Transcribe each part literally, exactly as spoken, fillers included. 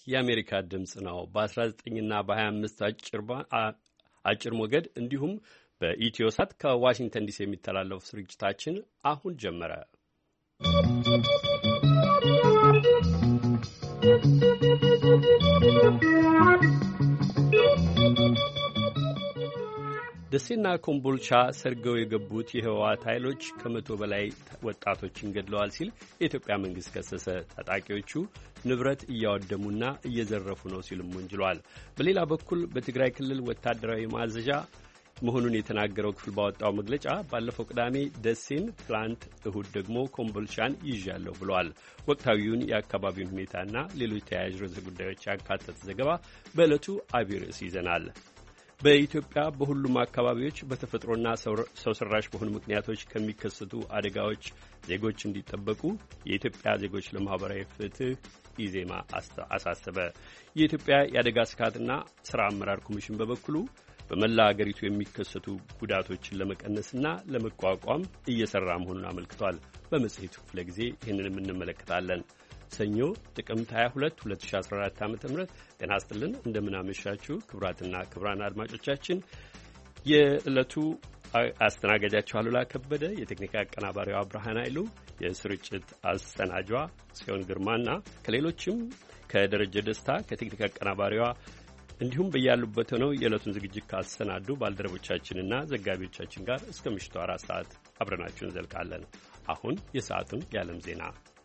የአሜሪካ ድምጽ ነው። በ19 እና በ25 አጭር አጭር ሞገድ እንዲሁም በኢትዮሳት ከዋሽንግተን ዲሲ የሚተላለፈው ስርጭታችን አሁን ጀመረ። ደሴና ኮምቦልቻ ሰርገው የገቡት የህወሓት ኃይሎች ከመቶ በላይ ወጣቶችን ገድለዋል ሲል የኢትዮጵያ መንግስት ከሰሰ። ታጣቂዎቹ ንብረት እያወደሙና እየዘረፉ ነው ሲልም ወንጅሏል። በሌላ በኩል በትግራይ ክልል ወታደራዊ ማዘዣ መሆኑን የተናገረው ክፍል ባወጣው መግለጫ ባለፈው ቅዳሜ ደሴን፣ ትላንት እሁድ ደግሞ ኮምቦልቻን ይዣለሁ ብሏል። ወቅታዊውን የአካባቢውን ሁኔታና ሌሎች ተያያዥ ርዕሰ ጉዳዮች ያካተተ ዘገባ በዕለቱ አብይ ርዕስ ይዘናል። በኢትዮጵያ በሁሉም አካባቢዎች በተፈጥሮና ሰው ሰራሽ በሆኑ ምክንያቶች ከሚከሰቱ አደጋዎች ዜጎች እንዲጠበቁ የኢትዮጵያ ዜጎች ለማህበራዊ ፍትህ ኢዜማ አሳሰበ። የኢትዮጵያ የአደጋ ስጋትና ስራ አመራር ኮሚሽን በበኩሉ በመላ አገሪቱ የሚከሰቱ ጉዳቶችን ለመቀነስና ለመቋቋም እየሰራ መሆኑን አመልክቷል። በመጽሔቱ ክፍለ ጊዜ ይህንንም እንመለከታለን። ሰኞ ጥቅምት ሃያ ሁለት ሁለት ሺህ አስራ አራት ዓ.ም ጤና ይስጥልን። እንደምን አመሻችሁ ክቡራትና ክቡራን አድማጮቻችን። የዕለቱ አስተናጋጃችሁ አሉላ ከበደ፣ የቴክኒክ አቀናባሪዋ ብርሃን ኃይሉ፣ የስርጭት አሰናጇ ጽዮን ግርማና ከሌሎችም ከደረጀ ደስታ ከቴክኒክ አቀናባሪዋ እንዲሁም በያሉበት ሆነው የዕለቱን ዝግጅት ካሰናዱ ባልደረቦቻችንና ዘጋቢዎቻችን ጋር እስከ ምሽቱ አራት ሰዓት አብረናችሁ እንዘልቃለን። አሁን የሰዓቱን የዓለም ዜና።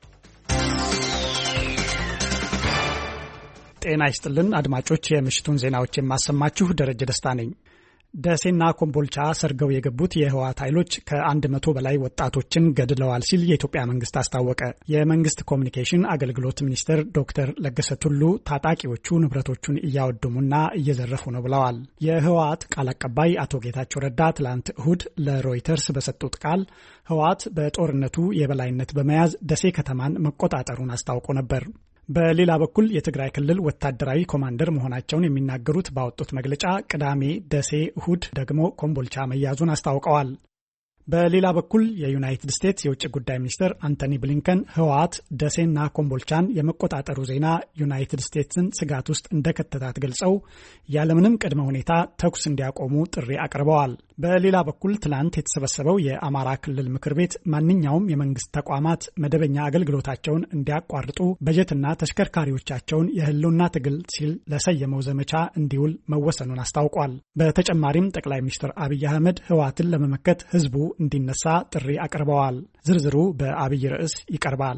ጤና ይስጥልን አድማጮች፣ የምሽቱን ዜናዎች የማሰማችሁ ደረጀ ደስታ ነኝ። ደሴና ኮምቦልቻ ሰርገው የገቡት የህወሓት ኃይሎች ከአንድ መቶ በላይ ወጣቶችን ገድለዋል ሲል የኢትዮጵያ መንግስት አስታወቀ። የመንግስት ኮሚኒኬሽን አገልግሎት ሚኒስትር ዶክተር ለገሰ ቱሉ ታጣቂዎቹ ንብረቶቹን እያወደሙና እየዘረፉ ነው ብለዋል። የህወሓት ቃል አቀባይ አቶ ጌታቸው ረዳ ትላንት እሁድ ለሮይተርስ በሰጡት ቃል ህወሓት በጦርነቱ የበላይነት በመያዝ ደሴ ከተማን መቆጣጠሩን አስታውቆ ነበር። በሌላ በኩል የትግራይ ክልል ወታደራዊ ኮማንደር መሆናቸውን የሚናገሩት ባወጡት መግለጫ ቅዳሜ ደሴ፣ እሁድ ደግሞ ኮምቦልቻ መያዙን አስታውቀዋል። በሌላ በኩል የዩናይትድ ስቴትስ የውጭ ጉዳይ ሚኒስትር አንቶኒ ብሊንከን ህወሓት ደሴና ኮምቦልቻን የመቆጣጠሩ ዜና ዩናይትድ ስቴትስን ስጋት ውስጥ እንደከተታት ገልጸው ያለምንም ቅድመ ሁኔታ ተኩስ እንዲያቆሙ ጥሪ አቅርበዋል። በሌላ በኩል ትላንት የተሰበሰበው የአማራ ክልል ምክር ቤት ማንኛውም የመንግስት ተቋማት መደበኛ አገልግሎታቸውን እንዲያቋርጡ በጀትና ተሽከርካሪዎቻቸውን የህልውና ትግል ሲል ለሰየመው ዘመቻ እንዲውል መወሰኑን አስታውቋል። በተጨማሪም ጠቅላይ ሚኒስትር አብይ አህመድ ህወሓትን ለመመከት ህዝቡ እንዲነሳ ጥሪ አቅርበዋል። ዝርዝሩ በአብይ ርዕስ ይቀርባል።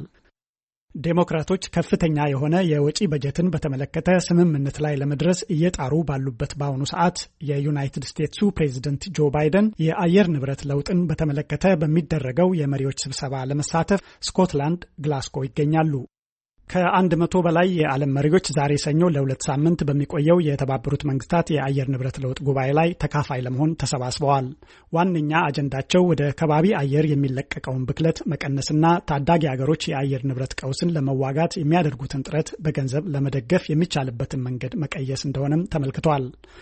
ዴሞክራቶች ከፍተኛ የሆነ የወጪ በጀትን በተመለከተ ስምምነት ላይ ለመድረስ እየጣሩ ባሉበት በአሁኑ ሰዓት የዩናይትድ ስቴትሱ ፕሬዝደንት ጆ ባይደን የአየር ንብረት ለውጥን በተመለከተ በሚደረገው የመሪዎች ስብሰባ ለመሳተፍ ስኮትላንድ ግላስጎ ይገኛሉ። ከአንድ መቶ በላይ የዓለም መሪዎች ዛሬ ሰኞ ለሁለት ሳምንት በሚቆየው የተባበሩት መንግስታት የአየር ንብረት ለውጥ ጉባኤ ላይ ተካፋይ ለመሆን ተሰባስበዋል። ዋነኛ አጀንዳቸው ወደ ከባቢ አየር የሚለቀቀውን ብክለት መቀነስና ታዳጊ ሀገሮች የአየር ንብረት ቀውስን ለመዋጋት የሚያደርጉትን ጥረት በገንዘብ ለመደገፍ የሚቻልበትን መንገድ መቀየስ እንደሆነም ተመልክቷል።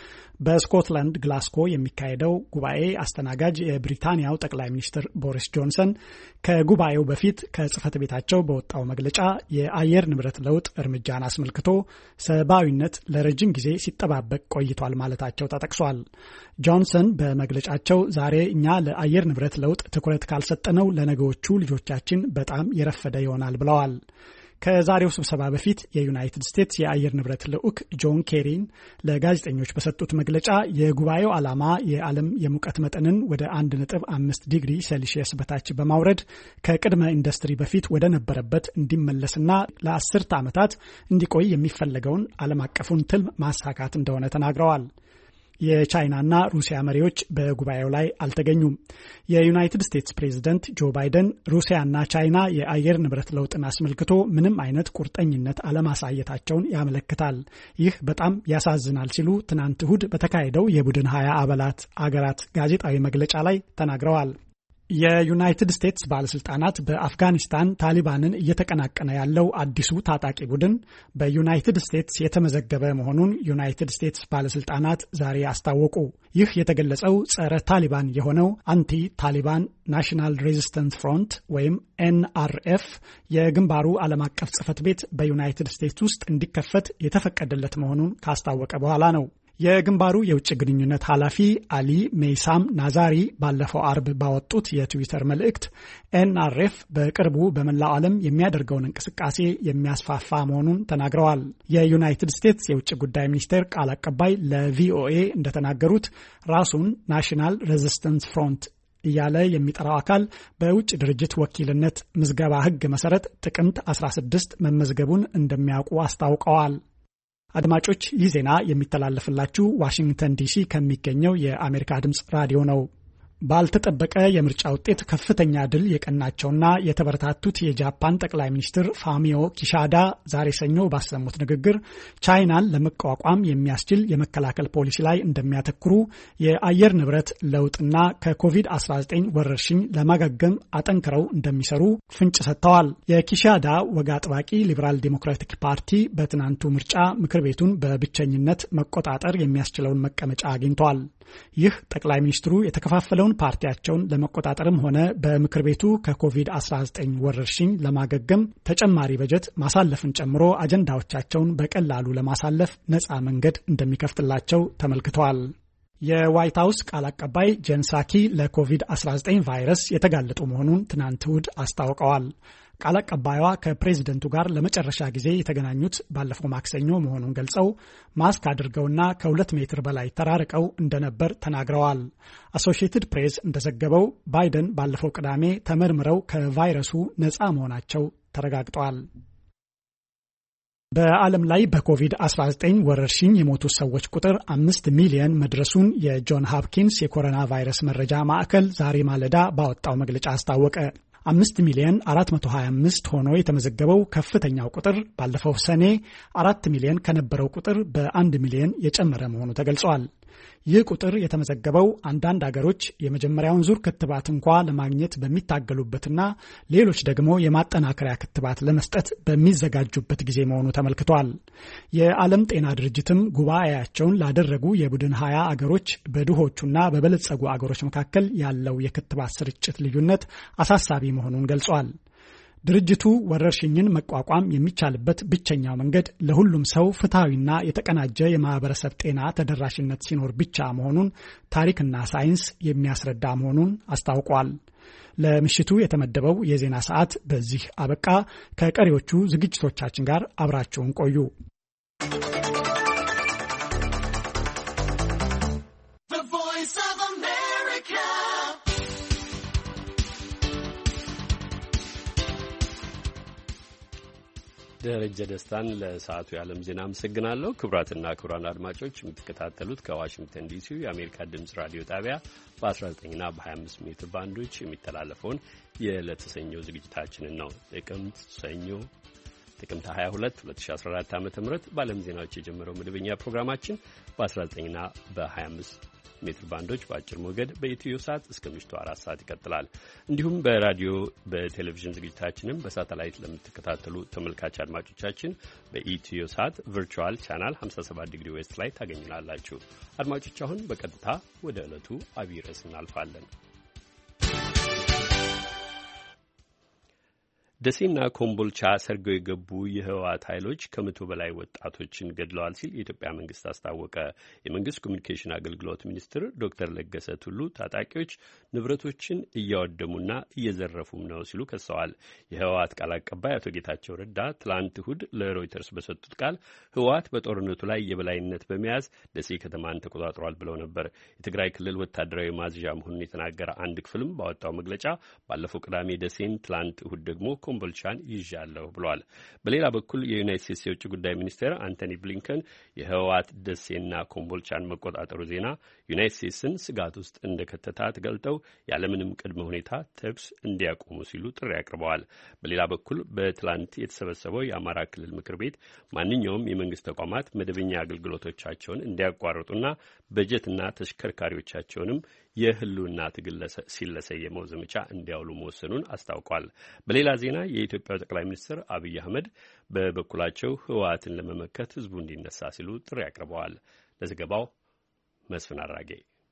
በስኮትላንድ ግላስጎ የሚካሄደው ጉባኤ አስተናጋጅ የብሪታንያው ጠቅላይ ሚኒስትር ቦሪስ ጆንሰን ከጉባኤው በፊት ከጽህፈት ቤታቸው በወጣው መግለጫ የአየር ንብረት ለውጥ እርምጃን አስመልክቶ ሰብአዊነት ለረጅም ጊዜ ሲጠባበቅ ቆይቷል ማለታቸው ተጠቅሷል። ጆንሰን በመግለጫቸው ዛሬ እኛ ለአየር ንብረት ለውጥ ትኩረት ካልሰጠነው ለነገዎቹ ልጆቻችን በጣም የረፈደ ይሆናል ብለዋል። ከዛሬው ስብሰባ በፊት የዩናይትድ ስቴትስ የአየር ንብረት ልዑክ ጆን ኬሪን ለጋዜጠኞች በሰጡት መግለጫ የጉባኤው ዓላማ የዓለም የሙቀት መጠንን ወደ አንድ ነጥብ አምስት ዲግሪ ሴልሺየስ በታች በማውረድ ከቅድመ ኢንዱስትሪ በፊት ወደ ነበረበት እንዲመለስና ለአስርተ ዓመታት እንዲቆይ የሚፈለገውን ዓለም አቀፉን ትልም ማሳካት እንደሆነ ተናግረዋል። የቻይናና ሩሲያ መሪዎች በጉባኤው ላይ አልተገኙም። የዩናይትድ ስቴትስ ፕሬዝደንት ጆ ባይደን ሩሲያና ቻይና የአየር ንብረት ለውጥን አስመልክቶ ምንም አይነት ቁርጠኝነት አለማሳየታቸውን ያመለክታል። ይህ በጣም ያሳዝናል ሲሉ ትናንት እሁድ በተካሄደው የቡድን ሀያ አባላት አገራት ጋዜጣዊ መግለጫ ላይ ተናግረዋል። የዩናይትድ ስቴትስ ባለስልጣናት በአፍጋኒስታን ታሊባንን እየተቀናቀነ ያለው አዲሱ ታጣቂ ቡድን በዩናይትድ ስቴትስ የተመዘገበ መሆኑን ዩናይትድ ስቴትስ ባለስልጣናት ዛሬ አስታወቁ። ይህ የተገለጸው ጸረ ታሊባን የሆነው አንቲ ታሊባን ናሽናል ሬዚስተንስ ፍሮንት ወይም ኤን አር ኤፍ የግንባሩ ዓለም አቀፍ ጽሕፈት ቤት በዩናይትድ ስቴትስ ውስጥ እንዲከፈት የተፈቀደለት መሆኑን ካስታወቀ በኋላ ነው። የግንባሩ የውጭ ግንኙነት ኃላፊ አሊ ሜይሳም ናዛሪ ባለፈው አርብ ባወጡት የትዊተር መልእክት ኤን አር ኤፍ በቅርቡ በመላው ዓለም የሚያደርገውን እንቅስቃሴ የሚያስፋፋ መሆኑን ተናግረዋል። የዩናይትድ ስቴትስ የውጭ ጉዳይ ሚኒስቴር ቃል አቀባይ ለቪኦኤ እንደተናገሩት ራሱን ናሽናል ሬዚስተንስ ፍሮንት እያለ የሚጠራው አካል በውጭ ድርጅት ወኪልነት ምዝገባ ሕግ መሰረት ጥቅምት አስራ ስድስት መመዝገቡን እንደሚያውቁ አስታውቀዋል። አድማጮች ይህ ዜና የሚተላለፍላችሁ ዋሽንግተን ዲሲ ከሚገኘው የአሜሪካ ድምጽ ራዲዮ ነው። ባልተጠበቀ የምርጫ ውጤት ከፍተኛ ድል የቀናቸውና የተበረታቱት የጃፓን ጠቅላይ ሚኒስትር ፋሚዮ ኪሺዳ ዛሬ ሰኞ ባሰሙት ንግግር ቻይናን ለመቋቋም የሚያስችል የመከላከል ፖሊሲ ላይ እንደሚያተኩሩ፣ የአየር ንብረት ለውጥና ከኮቪድ አስራ ዘጠኝ ወረርሽኝ ለማገገም አጠንክረው እንደሚሰሩ ፍንጭ ሰጥተዋል። የኪሺዳ ወግ አጥባቂ ሊበራል ዴሞክራቲክ ፓርቲ በትናንቱ ምርጫ ምክር ቤቱን በብቸኝነት መቆጣጠር የሚያስችለውን መቀመጫ አግኝቷል። ይህ ጠቅላይ ሚኒስትሩ የተከፋፈለውን ፓርቲያቸውን ለመቆጣጠርም ሆነ በምክር ቤቱ ከኮቪድ አስራ ዘጠኝ ወረርሽኝ ለማገገም ተጨማሪ በጀት ማሳለፍን ጨምሮ አጀንዳዎቻቸውን በቀላሉ ለማሳለፍ ነፃ መንገድ እንደሚከፍትላቸው ተመልክተዋል። የዋይት ሀውስ ቃል አቀባይ ጄን ሳኪ ለኮቪድ አስራ ዘጠኝ ቫይረስ የተጋለጡ መሆኑን ትናንት እሁድ አስታውቀዋል። ቃል አቀባይዋ ከፕሬዝደንቱ ጋር ለመጨረሻ ጊዜ የተገናኙት ባለፈው ማክሰኞ መሆኑን ገልጸው ማስክ አድርገውና ከሁለት ሜትር በላይ ተራርቀው እንደነበር ተናግረዋል። አሶሺየትድ ፕሬስ እንደዘገበው ባይደን ባለፈው ቅዳሜ ተመርምረው ከቫይረሱ ነፃ መሆናቸው ተረጋግጧል። በዓለም ላይ በኮቪድ አስራ ዘጠኝ ወረርሽኝ የሞቱ ሰዎች ቁጥር አምስት ሚሊዮን መድረሱን የጆን ሆፕኪንስ የኮሮና ቫይረስ መረጃ ማዕከል ዛሬ ማለዳ ባወጣው መግለጫ አስታወቀ። አምስት ሚሊዮን አራት መቶ ሀያ አምስት ሆኖ የተመዘገበው ከፍተኛው ቁጥር ባለፈው ሰኔ አራት ሚሊዮን ከነበረው ቁጥር በአንድ ሚሊዮን የጨመረ መሆኑ ተገልጿል። ይህ ቁጥር የተመዘገበው አንዳንድ አገሮች የመጀመሪያውን ዙር ክትባት እንኳ ለማግኘት በሚታገሉበትና ሌሎች ደግሞ የማጠናከሪያ ክትባት ለመስጠት በሚዘጋጁበት ጊዜ መሆኑ ተመልክቷል። የዓለም ጤና ድርጅትም ጉባኤያቸውን ላደረጉ የቡድን ሀያ አገሮች በድሆቹና በበለጸጉ አገሮች መካከል ያለው የክትባት ስርጭት ልዩነት አሳሳቢ መሆኑን ገልጿል። ድርጅቱ ወረርሽኝን መቋቋም የሚቻልበት ብቸኛው መንገድ ለሁሉም ሰው ፍትሐዊና የተቀናጀ የማህበረሰብ ጤና ተደራሽነት ሲኖር ብቻ መሆኑን ታሪክና ሳይንስ የሚያስረዳ መሆኑን አስታውቋል። ለምሽቱ የተመደበው የዜና ሰዓት በዚህ አበቃ። ከቀሪዎቹ ዝግጅቶቻችን ጋር አብራችሁን ቆዩ። ደረጀ ደስታን ለሰዓቱ የዓለም ዜና አመሰግናለሁ። ክቡራትና ክቡራን አድማጮች የምትከታተሉት ከዋሽንግተን ዲሲ የአሜሪካ ድምጽ ራዲዮ ጣቢያ በ19ና በ25 ሜትር ባንዶች የሚተላለፈውን የዕለተ ሰኞ ዝግጅታችንን ነው። ጥቅምት ሰኞ ጥቅምት ሀያ ሁለት ሁለት ሺህ አስራ አራት ዓመተ ምህረት በዓለም ዜናዎች የጀመረው መደበኛ ፕሮግራማችን በ19ና በ25 ሜትር ባንዶች በአጭር ሞገድ በኢትዮ ሳት እስከ ምሽቱ አራት ሰዓት ይቀጥላል። እንዲሁም በራዲዮ በቴሌቪዥን ዝግጅታችንም በሳተላይት ለምትከታተሉ ተመልካች አድማጮቻችን በኢትዮ ሳት ቨርቹዋል ቻናል ሃምሳ ሰባት ዲግሪ ዌስት ላይ ታገኙናላችሁ። አድማጮች አሁን በቀጥታ ወደ ዕለቱ አብይ ርዕስ እናልፋለን። ደሴና ኮምቦልቻ ሰርገው የገቡ የህወሓት ኃይሎች ከመቶ በላይ ወጣቶችን ገድለዋል ሲል የኢትዮጵያ መንግስት አስታወቀ። የመንግስት ኮሚኒኬሽን አገልግሎት ሚኒስትር ዶክተር ለገሰ ቱሉ ታጣቂዎች ንብረቶችን እያወደሙና እየዘረፉም ነው ሲሉ ከሰዋል። የህወሓት ቃል አቀባይ አቶ ጌታቸው ረዳ ትላንት እሁድ ለሮይተርስ በሰጡት ቃል ህወሓት በጦርነቱ ላይ የበላይነት በመያዝ ደሴ ከተማን ተቆጣጥሯል ብለው ነበር። የትግራይ ክልል ወታደራዊ ማዝዣ መሆኑን የተናገረ አንድ ክፍልም ባወጣው መግለጫ ባለፈው ቅዳሜ ደሴን፣ ትላንት እሁድ ደግሞ ኮምቦልቻን ይዣለሁ ብሏል። በሌላ በኩል የዩናይትድ ስቴትስ የውጭ ጉዳይ ሚኒስቴር አንቶኒ ብሊንከን የህወሓት ደሴና ኮምቦልቻን መቆጣጠሩ ዜና ዩናይትድ ስቴትስን ስጋት ውስጥ እንደከተታት ገልጠው ያለምንም ቅድመ ሁኔታ ተኩስ እንዲያቆሙ ሲሉ ጥሪ አቅርበዋል። በሌላ በኩል በትላንት የተሰበሰበው የአማራ ክልል ምክር ቤት ማንኛውም የመንግስት ተቋማት መደበኛ አገልግሎቶቻቸውን እንዲያቋርጡና በጀትና ተሽከርካሪዎቻቸውንም የህልውና ትግል ሲል ለሰየመው ዘመቻ እንዲያውሉ መወሰኑን አስታውቋል። በሌላ ዜና የኢትዮጵያው ጠቅላይ ሚኒስትር አብይ አህመድ በበኩላቸው ህወሓትን ለመመከት ህዝቡ እንዲነሳ ሲሉ ጥሪ አቅርበዋል። ለዘገባው መስፍን አራጌ።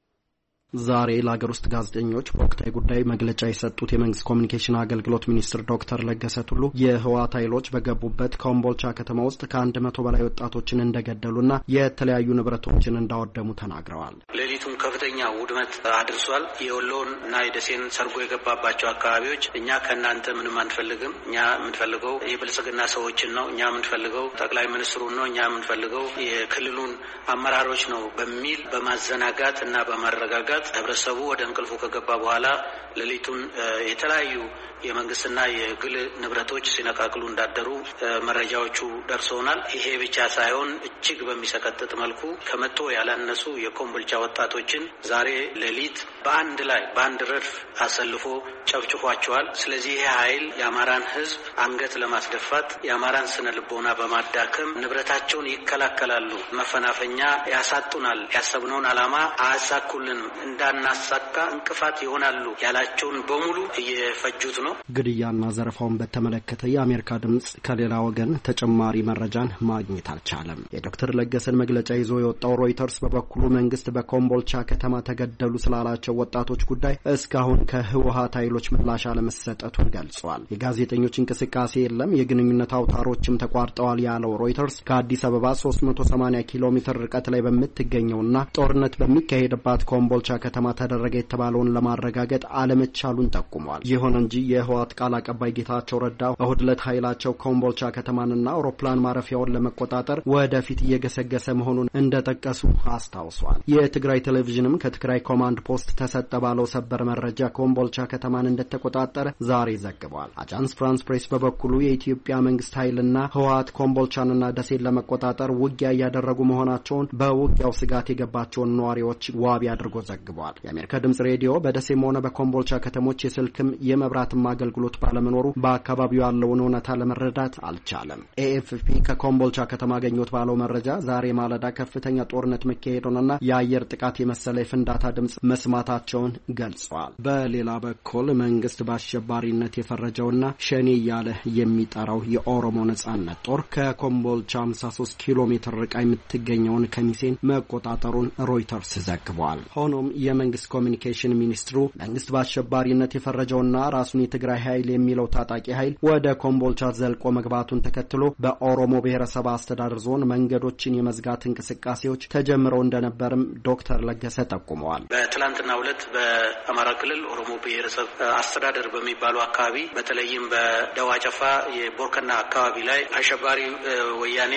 ዛሬ ለሀገር ውስጥ ጋዜጠኞች በወቅታዊ ጉዳይ መግለጫ የሰጡት የመንግስት ኮሚኒኬሽን አገልግሎት ሚኒስትር ዶክተር ለገሰ ቱሉ የህወሓት ኃይሎች በገቡበት ኮምቦልቻ ከተማ ውስጥ ከአንድ መቶ በላይ ወጣቶችን እንደገደሉና የተለያዩ ንብረቶችን እንዳወደሙ ተናግረዋል። ሌሊቱን ከፍተኛ ውድመት አድርሷል። የወሎን እና የደሴን ሰርጎ የገባባቸው አካባቢዎች እኛ ከእናንተ ምንም አንፈልግም፣ እኛ የምንፈልገው የብልጽግና ሰዎችን ነው፣ እኛ የምንፈልገው ጠቅላይ ሚኒስትሩን ነው፣ እኛ የምንፈልገው የክልሉን አመራሮች ነው በሚል በማዘናጋት እና በማረጋጋት ህብረተሰቡ ወደ እንቅልፉ ከገባ በኋላ ሌሊቱን የተለያዩ የመንግስትና የግል ንብረቶች ሲነቃቅሉ እንዳደሩ መረጃዎቹ ደርሰውናል። ይሄ ብቻ ሳይሆን እጅግ በሚሰቀጥጥ መልኩ ከመቶ ያላነሱ የኮምቦልቻ ወጣቶችን ዛሬ ሌሊት በአንድ ላይ በአንድ ረድፍ አሰልፎ ጨፍጭፏቸዋል። ስለዚህ ይሄ ኃይል የአማራን ህዝብ አንገት ለማስደፋት የአማራን ስነ ልቦና በማዳከም ንብረታቸውን ይከላከላሉ፣ መፈናፈኛ ያሳጡናል፣ ያሰብነውን ዓላማ አያሳኩልንም፣ እንዳናሳካ እንቅፋት ይሆናሉ ያላቸውን በሙሉ እየፈጁት ነው። ግድያና ዘረፋውን በተመለከተ የአሜሪካ ድምጽ ከሌላ ወገን ተጨማሪ መረጃን ማግኘት አልቻለም። የዶክተር ለገሰን መግለጫ ይዞ የወጣው ሮይተርስ በበኩሉ መንግስት በኮምቦልቻ ከተማ ተገደሉ ስላላቸው ወጣቶች ጉዳይ እስካሁን ከህወሓት ኃይሎች ምላሽ አለመሰጠቱን ገልጿል። የጋዜጠኞች እንቅስቃሴ የለም፣ የግንኙነት አውታሮችም ተቋርጠዋል ያለው ሮይተርስ ከአዲስ አበባ ሶስት መቶ ሰማኒያ ኪሎ ሜትር ርቀት ላይ በምትገኘውና ጦርነት በሚካሄድባት ኮምቦልቻ ከተማ ተደረገ የተባለውን ለማረጋገጥ አለመቻሉን ጠቁሟል። ይሁን እንጂ የህወሓት ቃል አቀባይ ጌታቸው ረዳ እሁድ ዕለት ኃይላቸው ኮምቦልቻ ከተማንና አውሮፕላን ማረፊያውን ለመቆጣጠር ወደፊት እየገሰገሰ መሆኑን እንደጠቀሱ አስታውሷል። የትግራይ ቴሌቪዥንም ከትግራይ ኮማንድ ፖስት ተሰጠ ባለው ሰበር መረጃ ኮምቦልቻ ከተማን እንደተቆጣጠረ ዛሬ ዘግቧል። አጃንስ ፍራንስ ፕሬስ በበኩሉ የኢትዮጵያ መንግስት ኃይልና ህወሓት ኮምቦልቻንና ደሴን ለመቆጣጠር ውጊያ እያደረጉ መሆናቸውን በውጊያው ስጋት የገባቸውን ነዋሪዎች ዋቢ አድርጎ ዘግቧል። የአሜሪካ ድምጽ ሬዲዮ በደሴም ሆነ በኮምቦልቻ ከተሞች የስልክም የመብራትም አገልግሎት ባለመኖሩ በአካባቢው ያለውን እውነታ ለመረዳት አልቻለም። ኤኤፍፒ ከኮምቦልቻ ከተማ አገኘሁት ባለው መረጃ ዛሬ ማለዳ ከፍተኛ ጦርነት መካሄዱንና የአየር ጥቃት የመሰለ የፍንዳታ ድምጽ መስማታቸውን ገልጸዋል። በሌላ በኩል መንግስት በአሸባሪነት የፈረጀውና ሸኔ እያለ የሚጠራው የኦሮሞ ነጻነት ጦር ከኮምቦልቻ ሃምሳ ሶስት ኪሎ ሜትር ርቃ የምትገኘውን ከሚሴን መቆጣጠሩን ሮይተርስ ዘግቧል። ሆኖም የመንግስት ኮሚኒኬሽን ሚኒስትሩ መንግስት በአሸባሪነት የፈረጀውና ራሱን የትግራይ ኃይል የሚለው ታጣቂ ኃይል ወደ ኮምቦልቻ ዘልቆ መግባቱን ተከትሎ በኦሮሞ ብሔረሰብ አስተዳደር ዞን መንገዶችን የመዝጋት እንቅስቃሴዎች ተጀምረው እንደነበርም ዶክተር ለገሰ ጠቁመዋል። በትላንትናው ዕለት በአማራ ክልል ኦሮሞ ብሔረሰብ አስተዳደር በሚባሉ አካባቢ በተለይም በደዋ ጨፋ የቦርከና አካባቢ ላይ አሸባሪ ወያኔ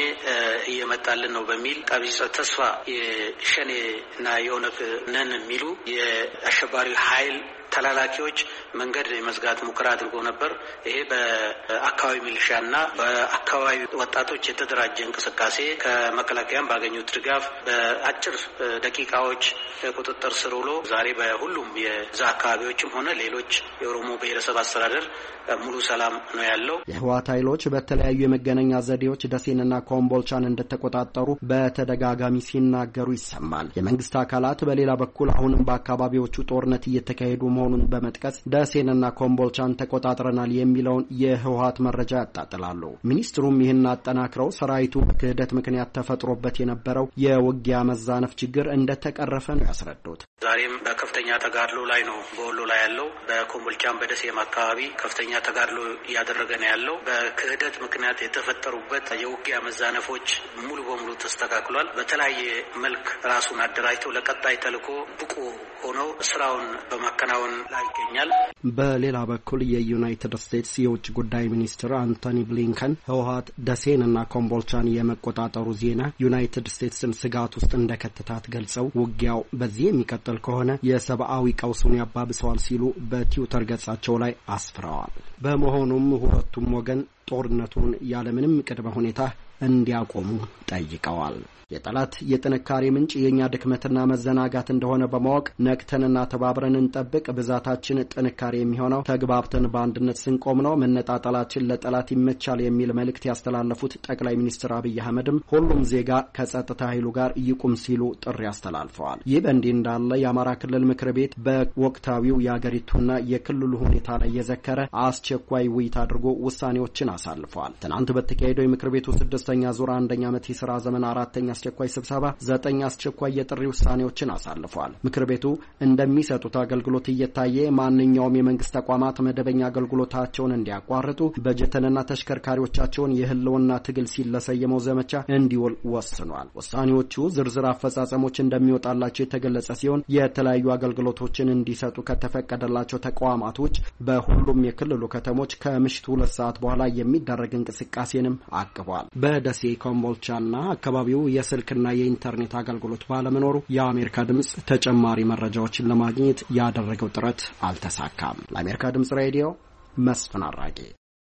እየመጣልን ነው በሚል ቀቢጸ ተስፋ የሸኔና የኦነግ ነን የሚሉ የአሸባሪ ኃይል ተላላኪዎች መንገድ የመዝጋት ሙከራ አድርጎ ነበር። ይሄ በአካባቢ ሚሊሻና በአካባቢ ወጣቶች የተደራጀ እንቅስቃሴ ከመከላከያም ባገኙት ድጋፍ በአጭር ደቂቃዎች ቁጥጥር ስር ውሎ ዛሬ በሁሉም የዛ አካባቢዎችም ሆነ ሌሎች የኦሮሞ ብሔረሰብ አስተዳደር ሙሉ ሰላም ነው ያለው። የህወሓት ኃይሎች በተለያዩ የመገናኛ ዘዴዎች ደሴንና ኮምቦልቻን እንደተቆጣጠሩ በተደጋጋሚ ሲናገሩ ይሰማል። የመንግስት አካላት በሌላ በኩል አሁንም በአካባቢዎቹ ጦርነት እየተካሄዱ መሆኑን በመጥቀስ ደሴንና ኮምቦልቻን ተቆጣጥረናል የሚለውን የህወሓት መረጃ ያጣጥላሉ። ሚኒስትሩም ይህን አጠናክረው ሰራዊቱ በክህደት ምክንያት ተፈጥሮበት የነበረው የውጊያ መዛነፍ ችግር እንደተቀረፈ ነው ያስረዱት። ዛሬም በከፍተኛ ተጋድሎ ላይ ነው በወሎ ላይ ያለው። በኮምቦልቻም በደሴም አካባቢ ከፍተኛ ተጋድሎ እያደረገ ነው ያለው። በክህደት ምክንያት የተፈጠሩበት የውጊያ መዛነፎች ሙሉ በሙሉ ተስተካክሏል። በተለያየ መልክ ራሱን አደራጅተው ለቀጣይ ተልዕኮ ብቁ ሆነው ስራውን በማከናወን በማከናወን ላይ ይገኛል። በሌላ በኩል የዩናይትድ ስቴትስ የውጭ ጉዳይ ሚኒስትር አንቶኒ ብሊንከን ህወሓት ደሴንና ኮምቦልቻን የመቆጣጠሩ ዜና ዩናይትድ ስቴትስን ስጋት ውስጥ እንደከተታት ገልጸው ውጊያው በዚህ የሚቀጥል ከሆነ የሰብአዊ ቀውሱን ያባብሰዋል ሲሉ በትዊተር ገጻቸው ላይ አስፍረዋል። በመሆኑም ሁለቱም ወገን ጦርነቱን ያለምንም ቅድመ ሁኔታ እንዲያቆሙ ጠይቀዋል። የጠላት የጥንካሬ ምንጭ የኛ ድክመትና መዘናጋት እንደሆነ በማወቅ ነቅተንና ተባብረን እንጠብቅ። ብዛታችን ጥንካሬ የሚሆነው ተግባብተን በአንድነት ስንቆም ነው። መነጣጠላችን ለጠላት ይመቻል የሚል መልእክት ያስተላለፉት ጠቅላይ ሚኒስትር አብይ አህመድም ሁሉም ዜጋ ከጸጥታ ኃይሉ ጋር ይቁም ሲሉ ጥሪ አስተላልፈዋል። ይህ በእንዲህ እንዳለ የአማራ ክልል ምክር ቤት በወቅታዊው የአገሪቱና የክልሉ ሁኔታ ላይ የዘከረ አስቸኳይ ውይይት አድርጎ ውሳኔዎችን አሳልፈዋል። ትናንት በተካሄደው የምክር ቤቱ ስድስተኛ ዙር አንደኛ ዓመት የሥራ ዘመን አራተኛ አስቸኳይ ስብሰባ ዘጠኝ አስቸኳይ የጥሪ ውሳኔዎችን አሳልፈዋል። ምክር ቤቱ እንደሚሰጡት አገልግሎት እየታየ ማንኛውም የመንግስት ተቋማት መደበኛ አገልግሎታቸውን እንዲያቋርጡ በጀትንና ተሽከርካሪዎቻቸውን የህልውና ትግል ሲል ለሰየመው ዘመቻ እንዲውል ወስኗል። ውሳኔዎቹ ዝርዝር አፈጻጸሞች እንደሚወጣላቸው የተገለጸ ሲሆን የተለያዩ አገልግሎቶችን እንዲሰጡ ከተፈቀደላቸው ተቋማት ውጭ በሁሉም የክልሉ ከተሞች ከምሽቱ ሁለት ሰዓት በኋላ የሚደረግ እንቅስቃሴንም አቅቧል። በደሴ ኮምቦልቻና አካባቢው የስልክና የኢንተርኔት አገልግሎት ባለመኖሩ የአሜሪካ ድምጽ ተጨማሪ መረጃዎችን ለማግኘት ያደረገው ጥረት አልተሳካም። ለአሜሪካ ድምጽ ሬዲዮ መስፍን አራጌ።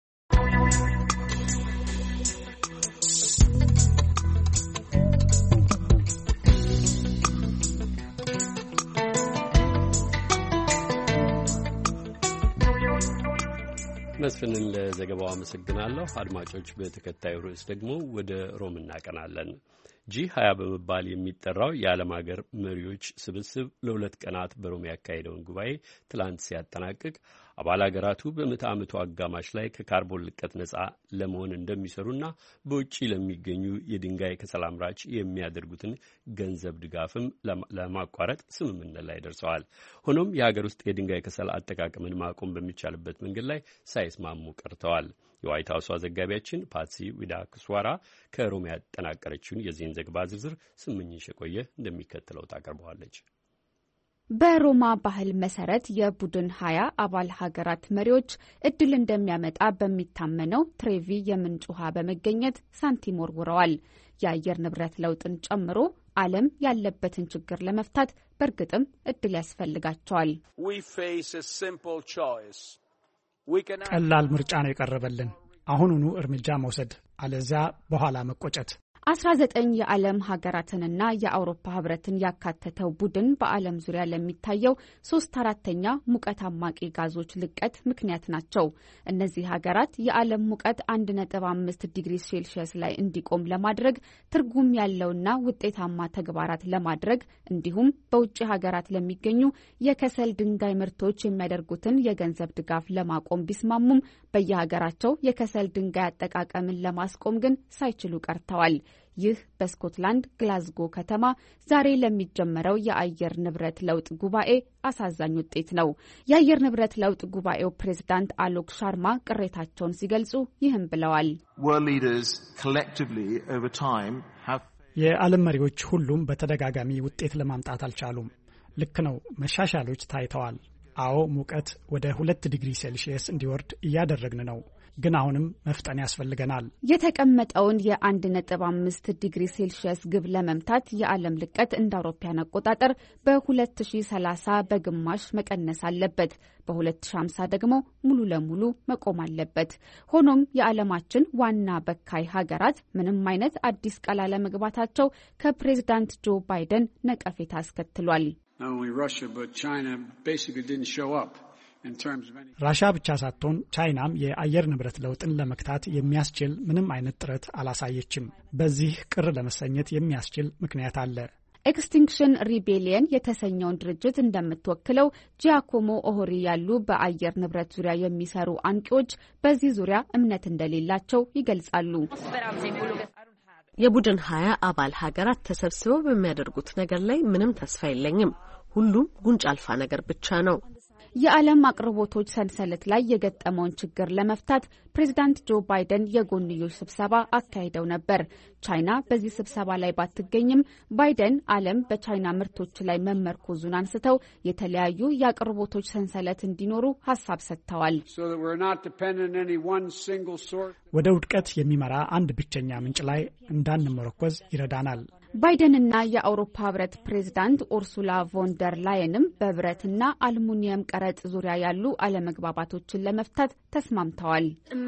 መስፍንን ለዘገባው አመሰግናለሁ። አድማጮች፣ በተከታዩ ርዕስ ደግሞ ወደ ሮም እናቀናለን። ጂ ሀያ በመባል የሚጠራው የዓለም ሀገር መሪዎች ስብስብ ለሁለት ቀናት በሮም ያካሄደውን ጉባኤ ትላንት ሲያጠናቅቅ አባል ሀገራቱ በምዕተ ዓመቱ አጋማሽ ላይ ከካርቦን ልቀት ነጻ ለመሆን እንደሚሰሩና በውጭ ለሚገኙ የድንጋይ ከሰል አምራች የሚያደርጉትን ገንዘብ ድጋፍም ለማቋረጥ ስምምነት ላይ ደርሰዋል። ሆኖም የሀገር ውስጥ የድንጋይ ከሰል አጠቃቀምን ማቆም በሚቻልበት መንገድ ላይ ሳይስማሙ ቀርተዋል። የዋይት ሀውሷ ዘጋቢያችን ፓትሲ ዊዳክስዋራ ከሮም ያጠናቀረችውን የዚህን ዘገባ ዝርዝር ስምኝሽ የቆየ እንደሚከተለው ታቀርበዋለች። በሮማ ባህል መሰረት የቡድን ሀያ አባል ሀገራት መሪዎች እድል እንደሚያመጣ በሚታመነው ትሬቪ የምንጭ ውሃ በመገኘት ሳንቲም ወርውረዋል። የአየር ንብረት ለውጥን ጨምሮ ዓለም ያለበትን ችግር ለመፍታት በእርግጥም እድል ያስፈልጋቸዋል። ቀላል ምርጫ ነው የቀረበልን። አሁኑኑ እርምጃ መውሰድ፣ አለዚያ በኋላ መቆጨት። አስራ ዘጠኝ የዓለም ሀገራትንና የአውሮፓ ህብረትን ያካተተው ቡድን በዓለም ዙሪያ ለሚታየው ሶስት አራተኛ ሙቀት አማቂ ጋዞች ልቀት ምክንያት ናቸው። እነዚህ ሀገራት የዓለም ሙቀት አንድ ነጥብ አምስት ዲግሪ ሴልሺየስ ላይ እንዲቆም ለማድረግ ትርጉም ያለውና ውጤታማ ተግባራት ለማድረግ እንዲሁም በውጭ ሀገራት ለሚገኙ የከሰል ድንጋይ ምርቶች የሚያደርጉትን የገንዘብ ድጋፍ ለማቆም ቢስማሙም በየሀገራቸው የከሰል ድንጋይ አጠቃቀምን ለማስቆም ግን ሳይችሉ ቀርተዋል። ይህ በስኮትላንድ ግላስጎ ከተማ ዛሬ ለሚጀመረው የአየር ንብረት ለውጥ ጉባኤ አሳዛኝ ውጤት ነው። የአየር ንብረት ለውጥ ጉባኤው ፕሬዝዳንት አሎክ ሻርማ ቅሬታቸውን ሲገልጹ ይህም ብለዋል። የዓለም መሪዎች ሁሉም በተደጋጋሚ ውጤት ለማምጣት አልቻሉም። ልክ ነው፣ መሻሻሎች ታይተዋል። አዎ፣ ሙቀት ወደ ሁለት ዲግሪ ሴልሺየስ እንዲወርድ እያደረግን ነው። ግን አሁንም መፍጠን ያስፈልገናል። የተቀመጠውን የአንድ ነጥብ አምስት ዲግሪ ሴልሺየስ ግብ ለመምታት የዓለም ልቀት እንደ አውሮፓውያን አቆጣጠር በሁለት ሺህ ሰላሳ በግማሽ መቀነስ አለበት። በሁለት ሺህ ሃምሳ ደግሞ ሙሉ ለሙሉ መቆም አለበት። ሆኖም የዓለማችን ዋና በካይ ሀገራት ምንም አይነት አዲስ ቃል አለመግባታቸው ከፕሬዝዳንት ጆ ባይደን ነቀፌታ አስከትሏል። ራሻ ብቻ ሳትሆን ቻይናም የአየር ንብረት ለውጥን ለመክታት የሚያስችል ምንም አይነት ጥረት አላሳየችም። በዚህ ቅር ለመሰኘት የሚያስችል ምክንያት አለ። ኤክስቲንክሽን ሪቤሊየን የተሰኘውን ድርጅት እንደምትወክለው ጂያኮሞ ኦሆሪ ያሉ በአየር ንብረት ዙሪያ የሚሰሩ አንቂዎች በዚህ ዙሪያ እምነት እንደሌላቸው ይገልጻሉ። የቡድን ሀያ አባል ሀገራት ተሰብስበው በሚያደርጉት ነገር ላይ ምንም ተስፋ የለኝም። ሁሉም ጉንጭ አልፋ ነገር ብቻ ነው። የዓለም አቅርቦቶች ሰንሰለት ላይ የገጠመውን ችግር ለመፍታት ፕሬዚዳንት ጆ ባይደን የጎንዮሽ ስብሰባ አካሂደው ነበር። ቻይና በዚህ ስብሰባ ላይ ባትገኝም ባይደን ዓለም በቻይና ምርቶች ላይ መመርኮዙን አንስተው የተለያዩ የአቅርቦቶች ሰንሰለት እንዲኖሩ ሀሳብ ሰጥተዋል። ወደ ውድቀት የሚመራ አንድ ብቸኛ ምንጭ ላይ እንዳንመረኮዝ ይረዳናል። ባይደንና የአውሮፓ ህብረት ፕሬዝዳንት ኡርሱላ ቮን ደር ላየንም በብረትና አልሙኒየም ቀረጥ ዙሪያ ያሉ አለመግባባቶችን ለመፍታት ተስማምተዋል።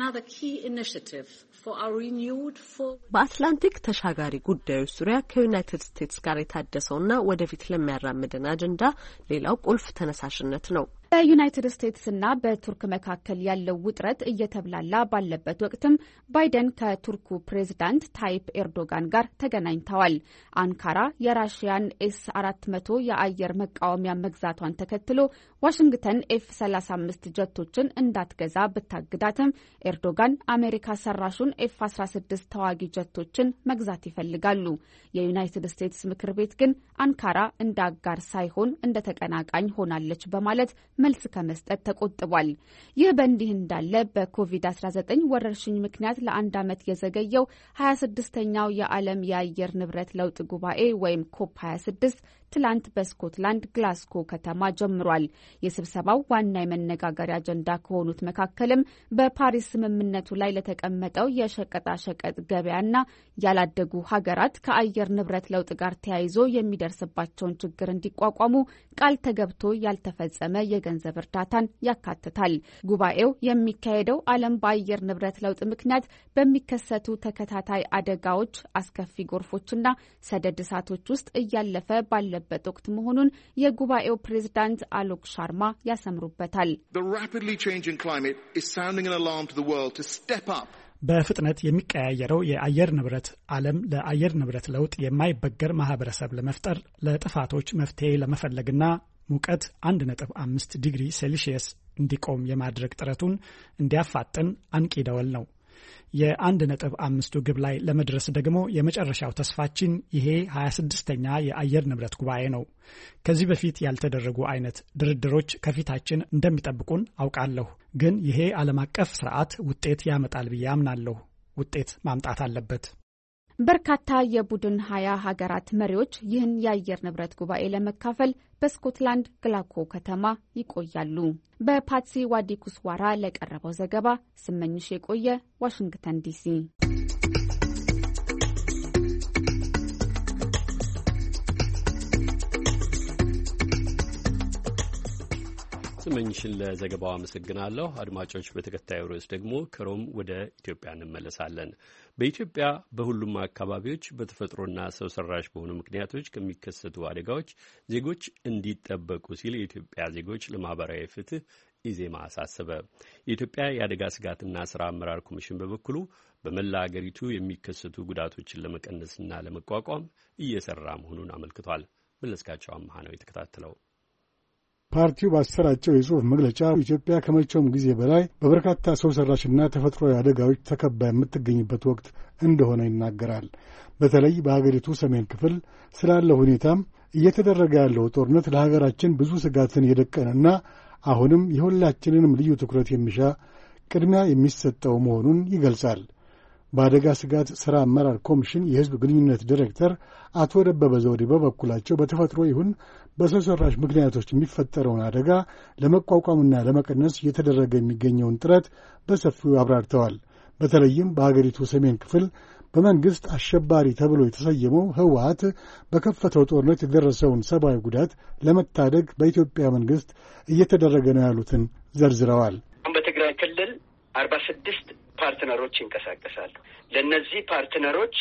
በአትላንቲክ ተሻጋሪ ጉዳዮች ዙሪያ ከዩናይትድ ስቴትስ ጋር የታደሰውና ወደፊት ለሚያራምደን አጀንዳ ሌላው ቁልፍ ተነሳሽነት ነው። በዩናይትድ ስቴትስና በቱርክ መካከል ያለው ውጥረት እየተብላላ ባለበት ወቅትም ባይደን ከቱርኩ ፕሬዝዳንት ታይፕ ኤርዶጋን ጋር ተገናኝተዋል። አንካራ የራሽያን ኤስ አራት መቶ የአየር መቃወሚያ መግዛቷን ተከትሎ ዋሽንግተን ኤፍ ሰላሳ አምስት ጀቶችን እንዳትገዛ ብታግዳትም ኤርዶጋን አሜሪካ ሰራሹን ኤፍ አስራ ስድስት ተዋጊ ጀቶችን መግዛት ይፈልጋሉ። የዩናይትድ ስቴትስ ምክር ቤት ግን አንካራ እንደ አጋር ሳይሆን እንደ ተቀናቃኝ ሆናለች በማለት መልስ ከመስጠት ተቆጥቧል። ይህ በእንዲህ እንዳለ በኮቪድ አስራ ዘጠኝ ወረርሽኝ ምክንያት ለአንድ ዓመት የዘገየው ሀያ ስድስተኛው የዓለም የአየር ንብረት ለውጥ ጉባኤ ወይም ኮፕ ሀያ ስድስት ትላንት በስኮትላንድ ግላስኮ ከተማ ጀምሯል። የስብሰባው ዋና የመነጋገሪያ አጀንዳ ከሆኑት መካከልም በፓሪስ ስምምነቱ ላይ ለተቀመጠው የሸቀጣሸቀጥ ገበያና ያላደጉ ሀገራት ከአየር ንብረት ለውጥ ጋር ተያይዞ የሚደርስባቸውን ችግር እንዲቋቋሙ ቃል ተገብቶ ያልተፈጸመ የገንዘብ እርዳታን ያካትታል። ጉባኤው የሚካሄደው ዓለም በአየር ንብረት ለውጥ ምክንያት በሚከሰቱ ተከታታይ አደጋዎች፣ አስከፊ ጎርፎችና ሰደድ እሳቶች ውስጥ እያለፈ ባለ በት ወቅት መሆኑን የጉባኤው ፕሬዝዳንት አሎክ ሻርማ ያሰምሩበታል። በፍጥነት የሚቀያየረው የአየር ንብረት ዓለም ለአየር ንብረት ለውጥ የማይበገር ማህበረሰብ ለመፍጠር ለጥፋቶች መፍትሄ ለመፈለግና ሙቀት አንድ ነጥብ አምስት ዲግሪ ሴልሺየስ እንዲቆም የማድረግ ጥረቱን እንዲያፋጥን አንቂ ደወል ነው። የአንድ ነጥብ አምስቱ ግብ ላይ ለመድረስ ደግሞ የመጨረሻው ተስፋችን ይሄ ሀያ ስድስተኛ የአየር ንብረት ጉባኤ ነው። ከዚህ በፊት ያልተደረጉ አይነት ድርድሮች ከፊታችን እንደሚጠብቁን አውቃለሁ። ግን ይሄ ዓለም አቀፍ ስርዓት ውጤት ያመጣል ብዬ አምናለሁ። ውጤት ማምጣት አለበት። በርካታ የቡድን ሀያ ሀገራት መሪዎች ይህን የአየር ንብረት ጉባኤ ለመካፈል በስኮትላንድ ግላኮ ከተማ ይቆያሉ። በፓትሲ ዋዲኩስዋራ ለቀረበው ዘገባ ስመኝሽ የቆየ ዋሽንግተን ዲሲ። ስመኝሽን ለዘገባው አመሰግናለሁ። አድማጮች፣ በተከታዩ ርዕስ ደግሞ ከሮም ወደ ኢትዮጵያ እንመለሳለን። በኢትዮጵያ በሁሉም አካባቢዎች በተፈጥሮና ሰው ሰራሽ በሆኑ ምክንያቶች ከሚከሰቱ አደጋዎች ዜጎች እንዲጠበቁ ሲል የኢትዮጵያ ዜጎች ለማህበራዊ ፍትህ ኢዜማ አሳሰበ። የኢትዮጵያ የአደጋ ስጋትና ስራ አመራር ኮሚሽን በበኩሉ በመላ አገሪቱ የሚከሰቱ ጉዳቶችን ለመቀነስና ለመቋቋም እየሰራ መሆኑን አመልክቷል። መለስካቸው አምሃ ነው የተከታተለው። ፓርቲው ባሰራጨው የጽሑፍ መግለጫ ኢትዮጵያ ከመቼውም ጊዜ በላይ በበርካታ ሰው ሰራሽና ተፈጥሯዊ አደጋዎች ተከባ የምትገኝበት ወቅት እንደሆነ ይናገራል። በተለይ በሀገሪቱ ሰሜን ክፍል ስላለው ሁኔታም እየተደረገ ያለው ጦርነት ለሀገራችን ብዙ ስጋትን የደቀነና አሁንም የሁላችንንም ልዩ ትኩረት የሚሻ ቅድሚያ የሚሰጠው መሆኑን ይገልጻል። በአደጋ ስጋት ሥራ አመራር ኮሚሽን የሕዝብ ግንኙነት ዲሬክተር አቶ ደበበ ዘውዴ በበኩላቸው በተፈጥሮ ይሁን በሰው ሰራሽ ምክንያቶች የሚፈጠረውን አደጋ ለመቋቋምና ለመቀነስ እየተደረገ የሚገኘውን ጥረት በሰፊው አብራርተዋል። በተለይም በአገሪቱ ሰሜን ክፍል በመንግሥት አሸባሪ ተብሎ የተሰየመው ህወሓት በከፈተው ጦርነት የደረሰውን ሰብአዊ ጉዳት ለመታደግ በኢትዮጵያ መንግሥት እየተደረገ ነው ያሉትን ዘርዝረዋል። በትግራይ ክልል አርባ ስድስት ፓርትነሮች ይንቀሳቀሳሉ። ለእነዚህ ፓርትነሮች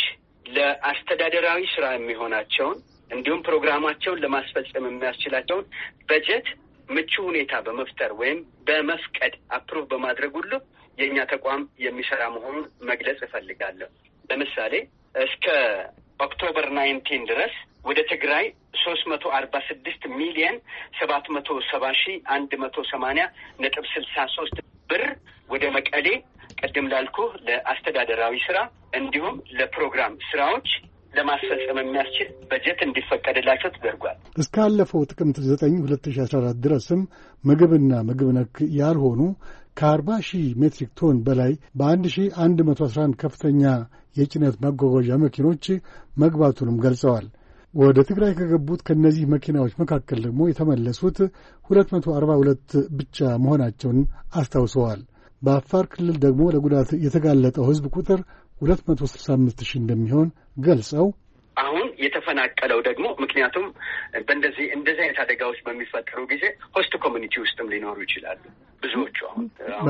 ለአስተዳደራዊ ስራ የሚሆናቸውን እንዲሁም ፕሮግራማቸውን ለማስፈጸም የሚያስችላቸውን በጀት ምቹ ሁኔታ በመፍጠር ወይም በመፍቀድ አፕሩቭ በማድረግ ሁሉ የእኛ ተቋም የሚሰራ መሆኑን መግለጽ እፈልጋለሁ። ለምሳሌ እስከ ኦክቶበር ናይንቲን ድረስ ወደ ትግራይ ሶስት መቶ አርባ ስድስት ሚሊየን ሰባት መቶ ሰባ ሺህ አንድ መቶ ሰማንያ ነጥብ ስልሳ ሶስት ብር ወደ መቀሌ ቅድም ላልኩ ለአስተዳደራዊ ስራ እንዲሁም ለፕሮግራም ስራዎች ለማስፈጸም የሚያስችል በጀት እንዲፈቀድላቸው ተደርጓል። እስካለፈው ጥቅምት ዘጠኝ ሁለት ሺህ አስራ አራት ድረስም ምግብና ምግብ ነክ ያልሆኑ ከአርባ ሺህ ሜትሪክ ቶን በላይ በአንድ ሺህ አንድ መቶ አስራ አንድ ከፍተኛ የጭነት ማጓጓዣ መኪኖች መግባቱንም ገልጸዋል። ወደ ትግራይ ከገቡት ከነዚህ መኪናዎች መካከል ደግሞ የተመለሱት ሁለት መቶ አርባ ሁለት ብቻ መሆናቸውን አስታውሰዋል። በአፋር ክልል ደግሞ ለጉዳት የተጋለጠው ሕዝብ ቁጥር ሁለት መቶ ስልሳ አምስት ሺህ እንደሚሆን ገልጸው አሁን የተፈናቀለው ደግሞ ምክንያቱም በእንደዚህ እንደዚህ አይነት አደጋዎች በሚፈጠሩ ጊዜ ሆስት ኮሚኒቲ ውስጥም ሊኖሩ ይችላሉ። ብዙዎቹ አሁን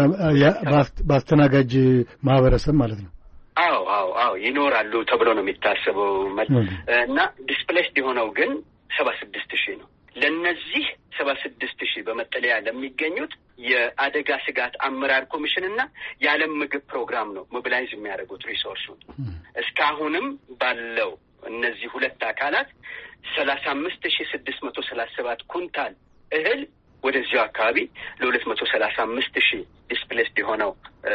በአስተናጋጅ ማህበረሰብ ማለት ነው። አዎ አዎ አዎ ይኖራሉ ተብሎ ነው የሚታሰበው እና ዲስፕሌስድ የሆነው ግን ሰባ ስድስት ሺህ ነው። ለነዚህ ሰባ ስድስት ሺህ በመጠለያ ለሚገኙት የአደጋ ስጋት አመራር ኮሚሽን እና የዓለም ምግብ ፕሮግራም ነው ሞቢላይዝ የሚያደርጉት ሪሶርሱን። እስካሁንም ባለው እነዚህ ሁለት አካላት ሰላሳ አምስት ሺህ ስድስት መቶ ሰላሳ ሰባት ኩንታል እህል ወደዚያው አካባቢ ለሁለት መቶ ሰላሳ አምስት ሺህ ዲስፕሌስድ የሆነው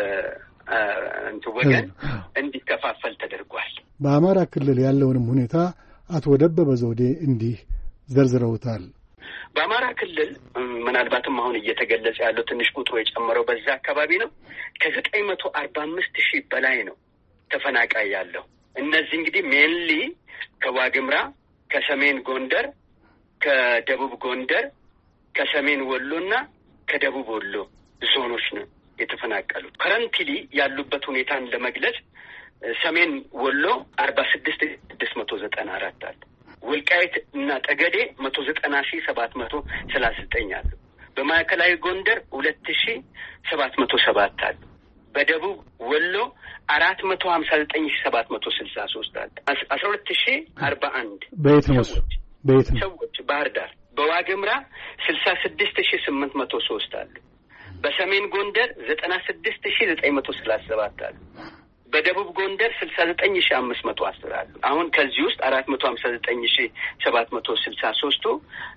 እንት ወገን እንዲከፋፈል ተደርጓል። በአማራ ክልል ያለውንም ሁኔታ አቶ ደበበ ዘውዴ እንዲህ ዘርዝረውታል። በአማራ ክልል ምናልባትም አሁን እየተገለጸ ያለው ትንሽ ቁጥሩ የጨመረው በዛ አካባቢ ነው። ከዘጠኝ መቶ አርባ አምስት ሺህ በላይ ነው ተፈናቃይ ያለው። እነዚህ እንግዲህ ሜንሊ ከዋግምራ፣ ከሰሜን ጎንደር፣ ከደቡብ ጎንደር፣ ከሰሜን ወሎና ከደቡብ ወሎ ዞኖች ነው የተፈናቀሉት። ከረንትሊ ያሉበት ሁኔታን ለመግለጽ ሰሜን ወሎ አርባ ስድስት ስድስት መቶ ዘጠና አራት አለ። ወልቃይት እና ጠገዴ መቶ ዘጠና ሺህ ሰባት መቶ ሰላሳ ዘጠኝ አሉ። በማዕከላዊ ጎንደር ሁለት ሺህ ሰባት መቶ ሰባት አሉ። በደቡብ ወሎ አራት መቶ ሀምሳ ዘጠኝ ሺህ ሰባት መቶ ስልሳ ሶስት አለ። አስራ ሁለት ሺህ አርባ አንድ በየት ነው በየት ነው ሰዎች ባህር ዳር። በዋግምራ ስልሳ ስድስት ሺህ ስምንት መቶ ሶስት አሉ። በሰሜን ጎንደር ዘጠና ስድስት ሺህ ዘጠኝ መቶ ሰላሳ ሰባት አሉ። በደቡብ ጎንደር ስልሳ ዘጠኝ ሺህ አምስት መቶ አስር አሉ። አሁን ከዚህ ውስጥ አራት መቶ ሀምሳ ዘጠኝ ሺህ ሰባት መቶ ስልሳ ሶስቱ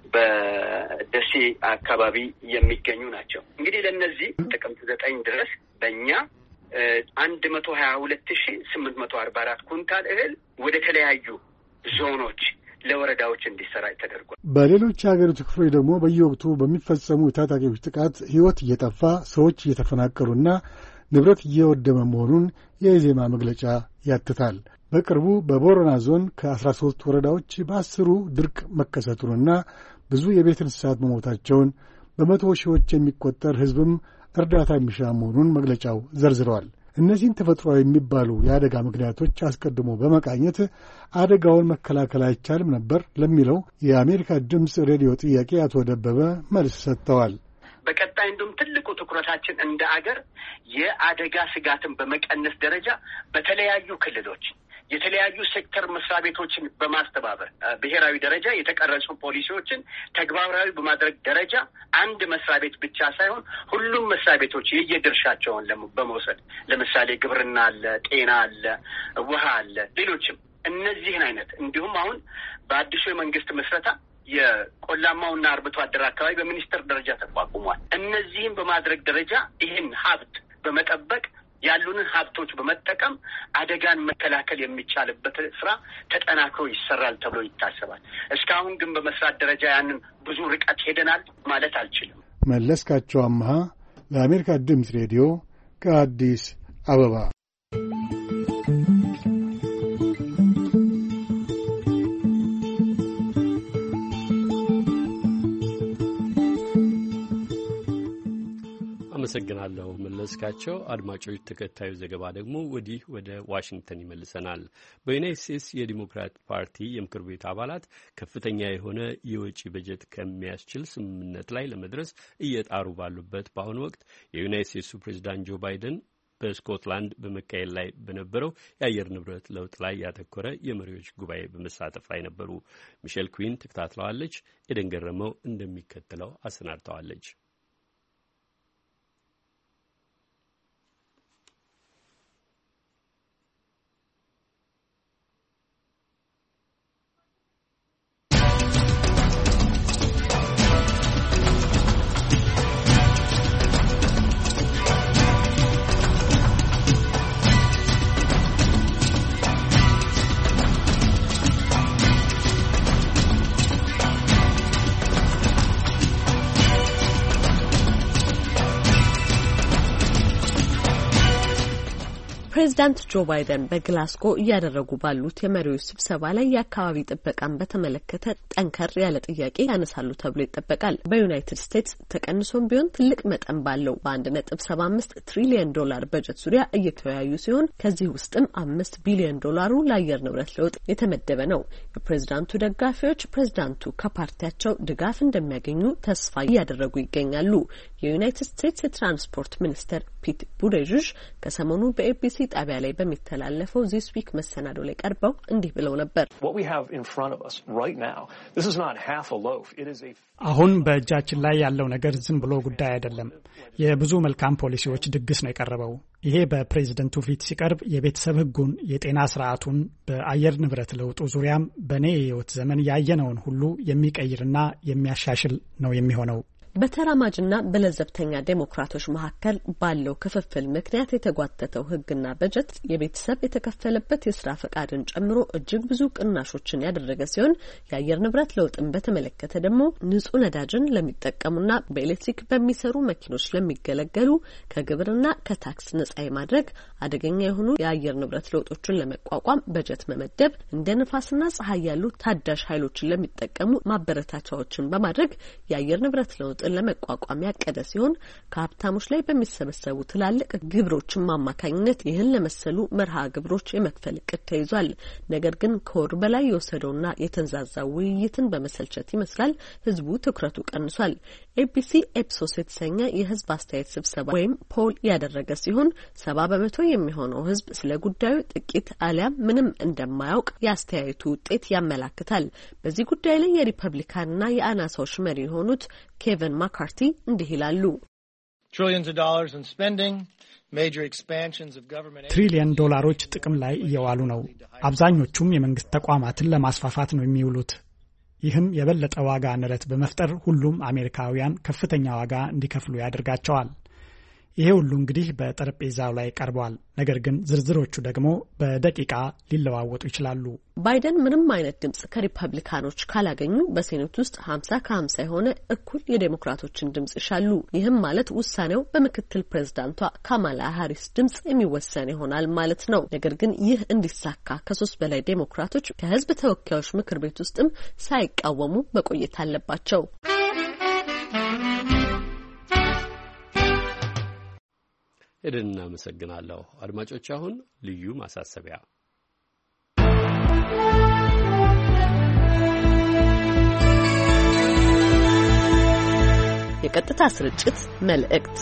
በደሴ አካባቢ የሚገኙ ናቸው። እንግዲህ ለእነዚህ ጥቅምት ዘጠኝ ድረስ በእኛ አንድ መቶ ሀያ ሁለት ሺህ ስምንት መቶ አርባ አራት ኩንታል እህል ወደ ተለያዩ ዞኖች ለወረዳዎች እንዲሰራጭ ተደርጓል። በሌሎች የሀገሪቱ ክፍሎች ደግሞ በየወቅቱ በሚፈጸሙ የታጣቂዎች ጥቃት ሕይወት እየጠፋ ሰዎች እየተፈናቀሉና ንብረት እየወደመ መሆኑን የኢዜማ መግለጫ ያትታል። በቅርቡ በቦረና ዞን ከአስራ ሦስት ወረዳዎች በአስሩ ድርቅ መከሰቱንና ብዙ የቤት እንስሳት መሞታቸውን በመቶ ሺዎች የሚቆጠር ሕዝብም እርዳታ የሚሻ መሆኑን መግለጫው ዘርዝረዋል። እነዚህን ተፈጥሯዊ የሚባሉ የአደጋ ምክንያቶች አስቀድሞ በመቃኘት አደጋውን መከላከል አይቻልም ነበር ለሚለው የአሜሪካ ድምፅ ሬዲዮ ጥያቄ አቶ ደበበ መልስ ሰጥተዋል። በቀጣይ እንዲሁም ትልቁ ትኩረታችን እንደ አገር የአደጋ ስጋትን በመቀነስ ደረጃ በተለያዩ ክልሎች የተለያዩ ሴክተር መስሪያ ቤቶችን በማስተባበር ብሔራዊ ደረጃ የተቀረጹ ፖሊሲዎችን ተግባራዊ በማድረግ ደረጃ አንድ መስሪያ ቤት ብቻ ሳይሆን ሁሉም መስሪያ ቤቶች የየድርሻቸውን በመውሰድ ለምሳሌ ግብርና አለ፣ ጤና አለ፣ ውሃ አለ፣ ሌሎችም እነዚህን አይነት እንዲሁም አሁን በአዲሱ የመንግስት ምስረታ የቆላማውና አርብቶ አደር አካባቢ በሚኒስትር ደረጃ ተቋቁሟል። እነዚህን በማድረግ ደረጃ ይህን ሀብት በመጠበቅ ያሉንን ሀብቶች በመጠቀም አደጋን መከላከል የሚቻልበት ስራ ተጠናክሮ ይሰራል ተብሎ ይታሰባል። እስካሁን ግን በመስራት ደረጃ ያንን ብዙ ርቀት ሄደናል ማለት አልችልም። መለስካቸው አምሃ ለአሜሪካ ድምፅ ሬዲዮ ከአዲስ አበባ። አመሰግናለሁ መለስካቸው። አድማጮች፣ ተከታዩ ዘገባ ደግሞ ወዲህ ወደ ዋሽንግተን ይመልሰናል። በዩናይት ስቴትስ የዲሞክራት ፓርቲ የምክር ቤት አባላት ከፍተኛ የሆነ የወጪ በጀት ከሚያስችል ስምምነት ላይ ለመድረስ እየጣሩ ባሉበት በአሁኑ ወቅት የዩናይት ስቴትሱ ፕሬዚዳንት ጆ ባይደን በስኮትላንድ በመካሄድ ላይ በነበረው የአየር ንብረት ለውጥ ላይ ያተኮረ የመሪዎች ጉባኤ በመሳተፍ ላይ ነበሩ። ሚሼል ኩዊን ተከታትለዋለች። ኤደን ገረመው እንደሚከተለው አሰናድተዋለች። ፕሬዚዳንት ጆ ባይደን በግላስጎ እያደረጉ ባሉት የመሪዎች ስብሰባ ላይ የአካባቢ ጥበቃን በተመለከተ ጠንከር ያለ ጥያቄ ያነሳሉ ተብሎ ይጠበቃል። በዩናይትድ ስቴትስ ተቀንሶም ቢሆን ትልቅ መጠን ባለው በአንድ ነጥብ ሰባ አምስት ትሪሊየን ዶላር በጀት ዙሪያ እየተወያዩ ሲሆን ከዚህ ውስጥም አምስት ቢሊዮን ዶላሩ ለአየር ንብረት ለውጥ የተመደበ ነው። የፕሬዚዳንቱ ደጋፊዎች ፕሬዚዳንቱ ከፓርቲያቸው ድጋፍ እንደሚያገኙ ተስፋ እያደረጉ ይገኛሉ። የዩናይትድ ስቴትስ የትራንስፖርት ሚኒስትር ፒት ቡቲጄጅ ከሰሞኑ በኤቢሲ ጣቢያ ላይ በሚተላለፈው ዚስ ዊክ መሰናዶ ላይ ቀርበው እንዲህ ብለው ነበር። አሁን በእጃችን ላይ ያለው ነገር ዝም ብሎ ጉዳይ አይደለም። የብዙ መልካም ፖሊሲዎች ድግስ ነው የቀረበው። ይሄ በፕሬዝደንቱ ፊት ሲቀርብ የቤተሰብ ሕጉን፣ የጤና ስርዓቱን፣ በአየር ንብረት ለውጡ ዙሪያም በኔ የህይወት ዘመን ያየነውን ሁሉ የሚቀይርና የሚያሻሽል ነው የሚሆነው። በተራማጅና በለዘብተኛ ዴሞክራቶች መካከል ባለው ክፍፍል ምክንያት የተጓተተው ህግና በጀት የቤተሰብ የተከፈለበት የስራ ፈቃድን ጨምሮ እጅግ ብዙ ቅናሾችን ያደረገ ሲሆን የአየር ንብረት ለውጥን በተመለከተ ደግሞ ንጹህ ነዳጅን ለሚጠቀሙና በኤሌክትሪክ በሚሰሩ መኪኖች ለሚገለገሉ ከግብርና ከታክስ ነጻ የማድረግ አደገኛ የሆኑ የአየር ንብረት ለውጦችን ለመቋቋም በጀት መመደብ እንደ ንፋስና ፀሐይ ያሉ ታዳሽ ኃይሎችን ለሚጠቀሙ ማበረታቻዎችን በማድረግ የአየር ንብረት ለውጥ ለመቋቋም ያቀደ ሲሆን ከሀብታሞች ላይ በሚሰበሰቡ ትላልቅ ግብሮችን አማካኝነት ይህን ለመሰሉ መርሃ ግብሮች የመክፈል እቅድ ተይዟል። ነገር ግን ከወር በላይ የወሰደውና የተንዛዛው ውይይትን በመሰልቸት ይመስላል ህዝቡ ትኩረቱ ቀንሷል። ኤቢሲ ኤፕሶስ የተሰኘ የህዝብ አስተያየት ስብሰባ ወይም ፖል ያደረገ ሲሆን ሰባ በመቶ የሚሆነው ህዝብ ስለ ጉዳዩ ጥቂት አሊያም ምንም እንደማያውቅ የአስተያየቱ ውጤት ያመላክታል። በዚህ ጉዳይ ላይ የሪፐብሊካንና የአናሳዎች መሪ የሆኑት ኬቨን ማካርቲ እንዲህ ይላሉ። ትሪሊየን ዶላሮች ጥቅም ላይ እየዋሉ ነው። አብዛኞቹም የመንግስት ተቋማትን ለማስፋፋት ነው የሚውሉት። ይህም የበለጠ ዋጋ ንረት በመፍጠር ሁሉም አሜሪካውያን ከፍተኛ ዋጋ እንዲከፍሉ ያደርጋቸዋል። ይሄ ሁሉ እንግዲህ በጠረጴዛው ላይ ቀርቧል። ነገር ግን ዝርዝሮቹ ደግሞ በደቂቃ ሊለዋወጡ ይችላሉ። ባይደን ምንም አይነት ድምጽ ከሪፐብሊካኖች ካላገኙ በሴኔት ውስጥ ሀምሳ ከሀምሳ የሆነ እኩል የዴሞክራቶችን ድምጽ ይሻሉ። ይህም ማለት ውሳኔው በምክትል ፕሬዝዳንቷ ካማላ ሃሪስ ድምጽ የሚወሰን ይሆናል ማለት ነው። ነገር ግን ይህ እንዲሳካ ከሶስት በላይ ዴሞክራቶች ከህዝብ ተወካዮች ምክር ቤት ውስጥም ሳይቃወሙ መቆየት አለባቸው። ሄደን እናመሰግናለሁ። አድማጮች አሁን ልዩ ማሳሰቢያ የቀጥታ ስርጭት መልእክት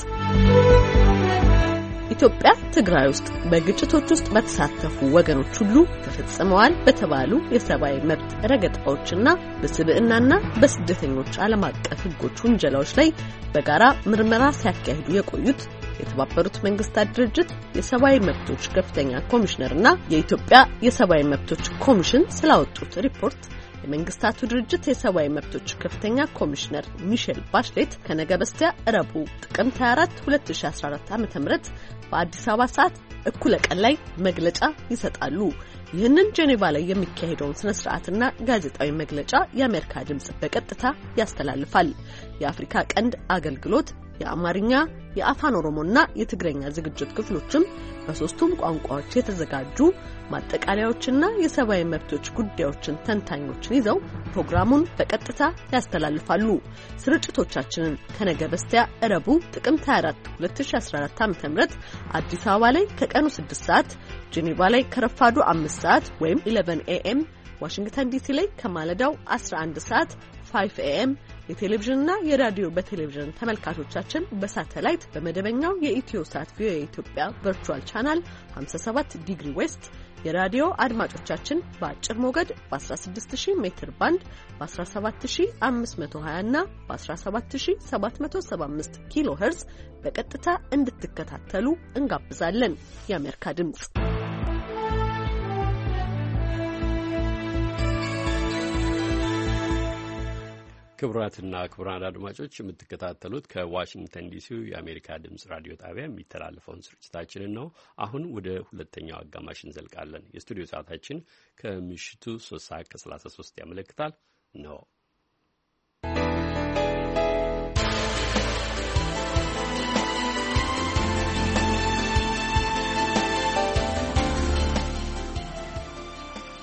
ኢትዮጵያ ትግራይ ውስጥ በግጭቶች ውስጥ በተሳተፉ ወገኖች ሁሉ ተፈጽመዋል በተባሉ የሰብአዊ መብት ረገጣዎችና በስብዕናና በስደተኞች ዓለም አቀፍ ሕጎች ውንጀላዎች ላይ በጋራ ምርመራ ሲያካሂዱ የቆዩት የተባበሩት መንግስታት ድርጅት የሰብአዊ መብቶች ከፍተኛ ኮሚሽነርና የኢትዮጵያ የሰብአዊ መብቶች ኮሚሽን ስላወጡት ሪፖርት የመንግስታቱ ድርጅት የሰብአዊ መብቶች ከፍተኛ ኮሚሽነር ሚሼል ባሽሌት ከነገ በስቲያ ረቡዕ ጥቅምት ሃያ አራት ሁለት ሺህ አስራ አራት ዓ.ም በአዲስ አበባ ሰዓት እኩለ ቀን ላይ መግለጫ ይሰጣሉ። ይህንን ጄኔቫ ላይ የሚካሄደውን ስነ ስርዓትና ጋዜጣዊ መግለጫ የአሜሪካ ድምጽ በቀጥታ ያስተላልፋል። የአፍሪካ ቀንድ አገልግሎት የአማርኛ፣ የአፋን ኦሮሞና የትግረኛ ዝግጅት ክፍሎችም በሶስቱም ቋንቋዎች የተዘጋጁ ማጠቃለያዎችና የሰብአዊ መብቶች ጉዳዮችን ተንታኞችን ይዘው ፕሮግራሙን በቀጥታ ያስተላልፋሉ። ስርጭቶቻችንን ከነገ በስቲያ ረቡዕ ጥቅምት ሃያ አራት ሁለት ሺህ አስራ አራት ዓ.ም አዲስ አበባ ላይ ከቀኑ ስድስት ሰዓት፣ ጄኔቫ ላይ ከረፋዱ አምስት ሰዓት ወይም ኢሌቨን ኤኤም፣ ዋሽንግተን ዲሲ ላይ ከማለዳው አስራ አንድ ሰዓት ፋይቭ ኤኤም የቴሌቪዥንና የራዲዮ በቴሌቪዥን ተመልካቾቻችን በሳተላይት በመደበኛው የኢትዮ ሳት ቪኦኤ ኢትዮጵያ ቨርቹዋል ቻናል ሀምሳ ሰባት ዲግሪ ዌስት የራዲዮ አድማጮቻችን በአጭር ሞገድ በ1ስድስት ሺህ ሜትር ባንድ በ1ሰባት ሺህ አምስት መቶ ሀያ እና በ1ሰባት ሺህ ሰባት መቶ ሰባ አምስት ኪሎ ሄርዝ በቀጥታ እንድትከታተሉ እንጋብዛለን። የአሜሪካ ድምጽ ክቡራትና ክቡራን አድማጮች የምትከታተሉት ከዋሽንግተን ዲሲው የአሜሪካ ድምጽ ራዲዮ ጣቢያ የሚተላለፈውን ስርጭታችንን ነው። አሁን ወደ ሁለተኛው አጋማሽ እንዘልቃለን። የስቱዲዮ ሰዓታችን ከምሽቱ ሶስት ሰዓት ከሰላሳ ሶስት ያመለክታል ነው።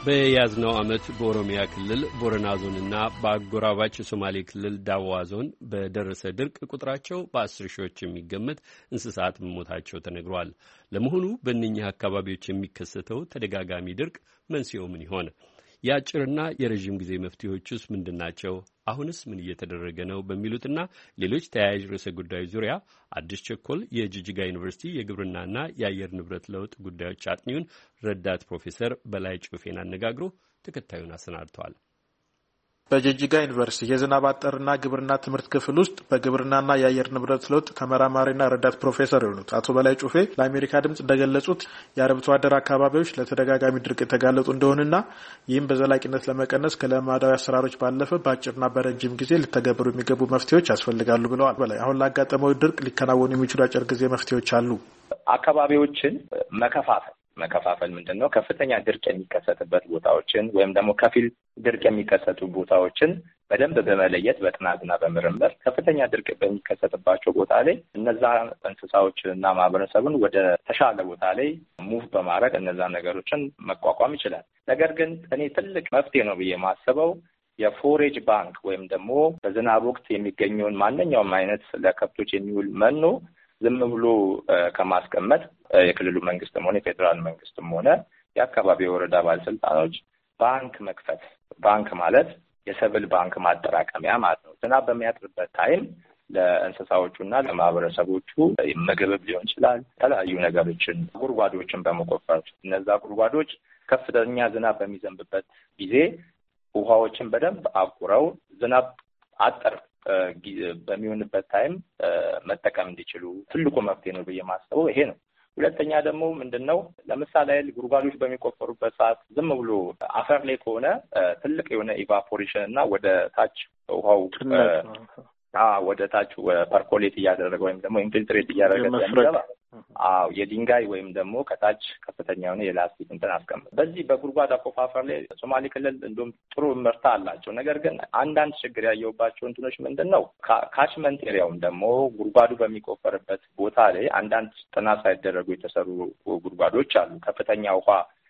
በያዝነው ዓመት በኦሮሚያ ክልል ቦረና ዞንና በአጎራባች የሶማሌ ክልል ዳዋ ዞን በደረሰ ድርቅ ቁጥራቸው በአስር ሺዎች የሚገመት እንስሳት መሞታቸው ተነግሯል። ለመሆኑ በእነኚህ አካባቢዎች የሚከሰተው ተደጋጋሚ ድርቅ መንስኤው ምን ይሆን? የአጭርና የረዥም ጊዜ መፍትሄዎችስ ምንድን ናቸው? አሁንስ ምን እየተደረገ ነው? በሚሉትና ሌሎች ተያያዥ ርዕሰ ጉዳዮች ዙሪያ አዲስ ቸኮል የጂጂጋ ዩኒቨርሲቲ የግብርናና የአየር ንብረት ለውጥ ጉዳዮች አጥኚውን ረዳት ፕሮፌሰር በላይ ጩፌን አነጋግሮ ተከታዩን አሰናድተዋል። በጂጂጋ ዩኒቨርሲቲ የዝናብ አጠርና ግብርና ትምህርት ክፍል ውስጥ በግብርናና የአየር ንብረት ለውጥ ተመራማሪና ረዳት ፕሮፌሰር የሆኑት አቶ በላይ ጩፌ ለአሜሪካ ድምጽ እንደገለጹት የአርብቶ አደር አካባቢዎች ለተደጋጋሚ ድርቅ የተጋለጡ እንደሆነና ይህም በዘላቂነት ለመቀነስ ከልማዳዊ አሰራሮች ባለፈ በአጭርና በረጅም ጊዜ ሊተገበሩ የሚገቡ መፍትሄዎች ያስፈልጋሉ ብለዋል። በላይ አሁን ላጋጠመው ድርቅ ሊከናወኑ የሚችሉ አጭር ጊዜ መፍትሄዎች አሉ። አካባቢዎችን መከፋፈል መከፋፈል ምንድን ነው? ከፍተኛ ድርቅ የሚከሰትበት ቦታዎችን ወይም ደግሞ ከፊል ድርቅ የሚከሰቱ ቦታዎችን በደንብ በመለየት በጥናትና በምርምር ከፍተኛ ድርቅ በሚከሰትባቸው ቦታ ላይ እነዛ እንስሳዎችንና ማህበረሰቡን ወደ ተሻለ ቦታ ላይ ሙቭ በማድረግ እነዛ ነገሮችን መቋቋም ይችላል። ነገር ግን እኔ ትልቅ መፍትሄ ነው ብዬ የማስበው የፎሬጅ ባንክ ወይም ደግሞ በዝናብ ወቅት የሚገኘውን ማንኛውም አይነት ለከብቶች የሚውል መኖ ዝም ብሎ ከማስቀመጥ የክልሉ መንግስትም ሆነ የፌዴራል መንግስትም ሆነ የአካባቢ የወረዳ ባለስልጣኖች ባንክ መክፈት። ባንክ ማለት የሰብል ባንክ ማጠራቀሚያ ማለት ነው። ዝናብ በሚያጥርበት ታይም ለእንስሳዎቹና ለማህበረሰቦቹ ምግብ ሊሆን ይችላል፣ የተለያዩ ነገሮችን ጉድጓዶችን በመቆፈር እነዛ ጉድጓዶች ከፍተኛ ዝናብ በሚዘንብበት ጊዜ ውሃዎችን በደንብ አቁረው ዝናብ አጠር በሚሆንበት ታይም መጠቀም እንዲችሉ ትልቁ መፍትሄ ነው ብዬ ማስበው ይሄ ነው። ሁለተኛ ደግሞ ምንድነው ለምሳሌ ጉድጓዶች በሚቆፈሩበት ሰዓት ዝም ብሎ አፈር ላይ ከሆነ ትልቅ የሆነ ኢቫፖሬሽን እና ወደ ታች ውሃው አዎ ወደ ታች ፐርኮሌት እያደረገ ወይም ደግሞ ኢንፊልትሬት እያደረገ ስለሚገባ አዎ የድንጋይ ወይም ደግሞ ከታች ከፍተኛ የሆነ የላስቲክ እንትን አስቀምጥ። በዚህ በጉድጓድ አቆፋፈር ላይ ሶማሌ ክልል እንደውም ጥሩ ምርታ አላቸው። ነገር ግን አንዳንድ ችግር ያየውባቸው እንትኖች ምንድነው ካችመንት ኤሪያውም ደግሞ ጉድጓዱ በሚቆፈርበት ቦታ ላይ አንዳንድ ጥናት ሳይደረጉ የተሰሩ ጉድጓዶች አሉ። ከፍተኛ ውሃ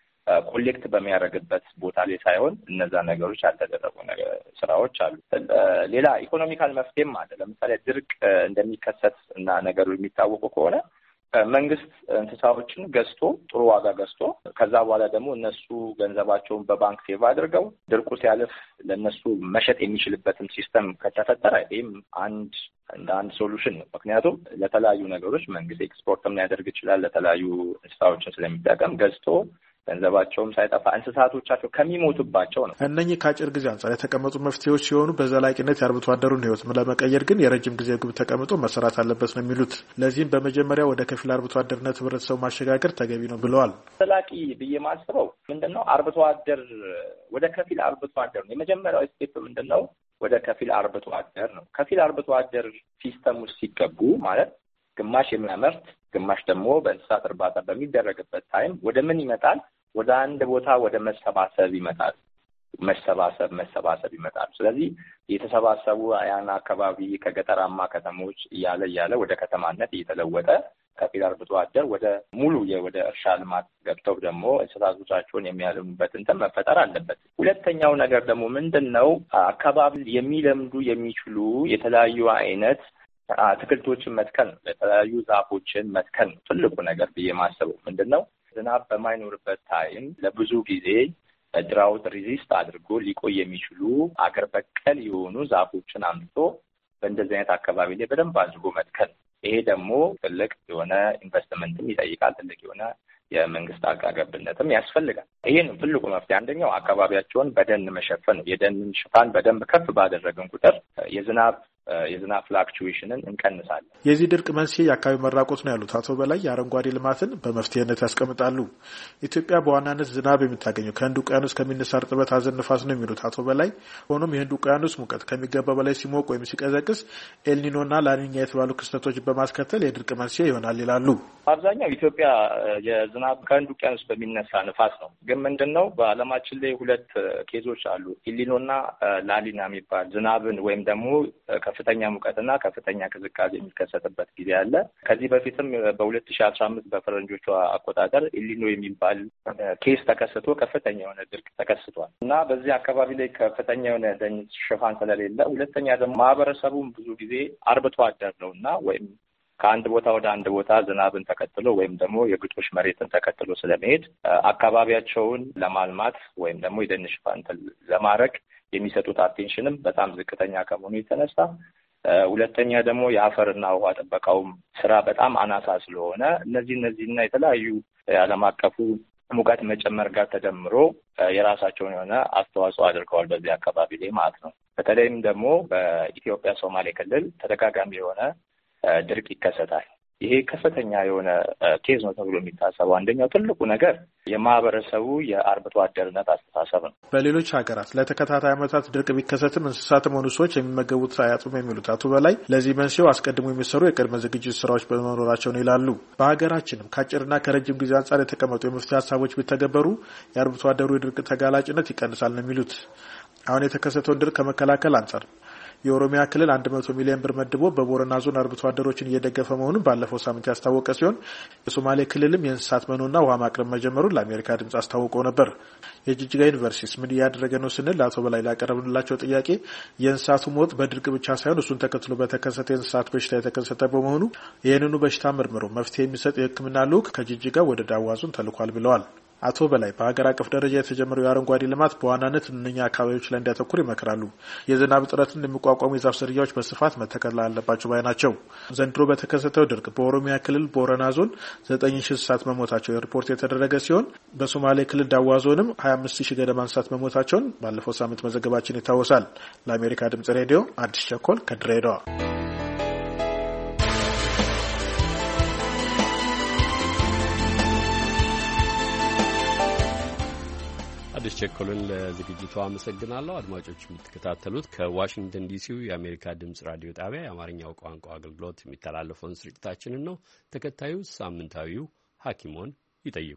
ኮሌክት በሚያደርግበት ቦታ ላይ ሳይሆን እነዛ ነገሮች ያልተደረጉ ስራዎች አሉ። ሌላ ኢኮኖሚካል መፍትሄም አለ። ለምሳሌ ድርቅ እንደሚከሰት እና ነገሩ የሚታወቁ ከሆነ መንግስት እንስሳዎችን ገዝቶ ጥሩ ዋጋ ገዝቶ ከዛ በኋላ ደግሞ እነሱ ገንዘባቸውን በባንክ ሴቭ አድርገው ድርቁ ሲያልፍ ለነሱ መሸጥ የሚችልበትም ሲስተም ከተፈጠረ ይህም አንድ እንደ አንድ ሶሉሽን ነው። ምክንያቱም ለተለያዩ ነገሮች መንግስት ኤክስፖርትም ሊያደርግ ይችላል። ለተለያዩ እንስሳዎችን ስለሚጠቀም ገዝቶ ገንዘባቸውም ሳይጠፋ እንስሳቶቻቸው ከሚሞቱባቸው ነው። እነኚህ ከአጭር ጊዜ አንጻር የተቀመጡ መፍትሄዎች ሲሆኑ በዘላቂነት የአርብቶ አደሩን ህይወት ለመቀየር ግን የረጅም ጊዜ ግብ ተቀምጦ መሰራት አለበት ነው የሚሉት። ለዚህም በመጀመሪያ ወደ ከፊል አርብቶ አደርነት ህብረተሰቡ ማሸጋገር ተገቢ ነው ብለዋል። ዘላቂ ብዬ ማስበው ምንድነው አርብቶ አደር ወደ ከፊል አርብቶ አደር ነው። የመጀመሪያው ስቴፕ ምንድነው ወደ ከፊል አርብቶ አደር ነው። ከፊል አርብቶ አደር ሲስተም ውስጥ ሲገቡ ማለት ግማሽ የሚያመርት ግማሽ ደግሞ በእንስሳት እርባታ በሚደረግበት ታይም ወደ ምን ይመጣል? ወደ አንድ ቦታ ወደ መሰባሰብ ይመጣል። መሰባሰብ መሰባሰብ ይመጣል። ስለዚህ የተሰባሰቡ ያን አካባቢ ከገጠራማ ከተሞች እያለ እያለ ወደ ከተማነት እየተለወጠ ከፊል አርብቶ አደር ወደ ሙሉ ወደ እርሻ ልማት ገብተው ደግሞ እንስሳቶቻቸውን የሚያለሙበት እንትን መፈጠር አለበት። ሁለተኛው ነገር ደግሞ ምንድነው አካባቢ የሚለምዱ የሚችሉ የተለያዩ አይነት አትክልቶችን መትከል ነው። የተለያዩ ዛፎችን መትከል ነው። ትልቁ ነገር ብዬ ማሰበው ምንድነው ዝናብ በማይኖርበት ታይም ለብዙ ጊዜ ድራውት ሪዚስት አድርጎ ሊቆይ የሚችሉ አገር በቀል የሆኑ ዛፎችን አምጥቶ በእንደዚህ አይነት አካባቢ ላይ በደንብ አድርጎ መትከል። ይሄ ደግሞ ትልቅ የሆነ ኢንቨስትመንትም ይጠይቃል። ትልቅ የሆነ የመንግስት ጣልቃ ገብነትም ያስፈልጋል። ይሄ ነው ትልቁ መፍትሄ። አንደኛው አካባቢያቸውን በደን መሸፈን ነው። የደንን ሽፋን በደንብ ከፍ ባደረግን ቁጥር የዝናብ የዝናብ ፍላክቹዌሽንን እንቀንሳለን። የዚህ ድርቅ መንስኤ የአካባቢ መራቆት ነው ያሉት አቶ በላይ የአረንጓዴ ልማትን በመፍትሄነት ያስቀምጣሉ። ኢትዮጵያ በዋናነት ዝናብ የምታገኘው ከህንድ ውቅያኖስ ከሚነሳ እርጥበት አዘል ንፋስ ነው የሚሉት አቶ በላይ፣ ሆኖም የህንድ ውቅያኖስ ሙቀት ከሚገባ በላይ ሲሞቅ ወይም ሲቀዘቅዝ ኤልኒኖና ላኒኛ የተባሉ ክስተቶች በማስከተል የድርቅ መንስኤ ይሆናል ይላሉ። አብዛኛው ኢትዮጵያ የዝናብ ከህንድ ውቅያኖስ በሚነሳ ንፋስ ነው። ግን ምንድነው በዓለማችን ላይ ሁለት ኬዞች አሉ። ኤልኒኖና ላኒና የሚባል ዝናብን ወይም ደግሞ ከፍተኛ ሙቀትና ከፍተኛ ቅዝቃዜ የሚከሰትበት ጊዜ አለ። ከዚህ በፊትም በሁለት ሺህ አስራ አምስት በፈረንጆቹ አቆጣጠር ኢሊኖ የሚባል ኬስ ተከስቶ ከፍተኛ የሆነ ድርቅ ተከስቷል እና በዚህ አካባቢ ላይ ከፍተኛ የሆነ ደን ሽፋን ስለሌለ፣ ሁለተኛ ደግሞ ማህበረሰቡም ብዙ ጊዜ አርብቶ አደር ነው እና ወይም ከአንድ ቦታ ወደ አንድ ቦታ ዝናብን ተከትሎ ወይም ደግሞ የግጦሽ መሬትን ተከትሎ ስለመሄድ አካባቢያቸውን ለማልማት ወይም ደግሞ የደን ሽፋን ለማድረግ የሚሰጡት አቴንሽንም በጣም ዝቅተኛ ከመሆኑ የተነሳ፣ ሁለተኛ ደግሞ የአፈርና ውሃ ጥበቃውም ስራ በጣም አናሳ ስለሆነ እነዚህ እነዚህና የተለያዩ ዓለም አቀፉ ሙቀት መጨመር ጋር ተደምሮ የራሳቸውን የሆነ አስተዋጽኦ አድርገዋል በዚህ አካባቢ ላይ ማለት ነው። በተለይም ደግሞ በኢትዮጵያ ሶማሌ ክልል ተደጋጋሚ የሆነ ድርቅ ይከሰታል። ይሄ ከፍተኛ የሆነ ኬዝ ነው ተብሎ የሚታሰበው አንደኛው ትልቁ ነገር የማህበረሰቡ የአርብቶ አደርነት አስተሳሰብ ነው። በሌሎች ሀገራት ለተከታታይ ዓመታት ድርቅ ቢከሰትም እንስሳትም ሆኑ ሰዎች የሚመገቡት አያጡም የሚሉት አቶ በላይ ለዚህ መንስኤው አስቀድሞ የሚሰሩ የቅድመ ዝግጅት ስራዎች በመኖራቸው ነው ይላሉ። በሀገራችንም ከአጭርና ከረጅም ጊዜ አንጻር የተቀመጡ የመፍትሄ ሀሳቦች ቢተገበሩ የአርብቶ አደሩ የድርቅ ተጋላጭነት ይቀንሳል ነው የሚሉት። አሁን የተከሰተውን ድርቅ ከመከላከል አንጻር የኦሮሚያ ክልል አንድ መቶ ሚሊዮን ብር መድቦ በቦረና ዞን አርብቶ አደሮችን እየደገፈ መሆኑን ባለፈው ሳምንት ያስታወቀ ሲሆን የሶማሌ ክልልም የእንስሳት መኖና ውሃ ማቅረብ መጀመሩን ለአሜሪካ ድምጽ አስታውቆ ነበር። የጅጅጋ ዩኒቨርሲቲስ ምን እያደረገ ነው ስንል ለአቶ በላይ ላቀረብንላቸው ጥያቄ የእንስሳቱ ሞት በድርቅ ብቻ ሳይሆን እሱን ተከትሎ በተከሰተ የእንስሳት በሽታ የተከሰተ በመሆኑ ይህንኑ በሽታ መርምሮ መፍትሄ የሚሰጥ የሕክምና ልዑክ ከጅጅጋ ወደ ዳዋ ዞን ተልኳል ብለዋል። አቶ በላይ በሀገር አቀፍ ደረጃ የተጀመረው የአረንጓዴ ልማት በዋናነት እነኛ አካባቢዎች ላይ እንዲያተኩር ይመክራሉ። የዝናብ እጥረትን የሚቋቋሙ የዛፍ ዝርያዎች በስፋት መተከል አለባቸው ባይ ናቸው። ዘንድሮ በተከሰተው ድርቅ በኦሮሚያ ክልል ቦረና ዞን ዘጠኝ ሺህ እንስሳት መሞታቸው ሪፖርት የተደረገ ሲሆን በሶማሌ ክልል ዳዋ ዞንም ሀያ አምስት ሺህ ገደማ እንስሳት መሞታቸውን ባለፈው ሳምንት መዘገባችን ይታወሳል። ለአሜሪካ ድምጽ ሬዲዮ አዲስ ቸኮል ከድሬዳዋ። አዲስ ቸኮልን ለዝግጅቱ አመሰግናለሁ። አድማጮች የምትከታተሉት ከዋሽንግተን ዲሲው የአሜሪካ ድምጽ ራዲዮ ጣቢያ የአማርኛው ቋንቋ አገልግሎት የሚተላለፈውን ስርጭታችንን ነው። ተከታዩ ሳምንታዊው ሐኪሞን ይጠይቁ።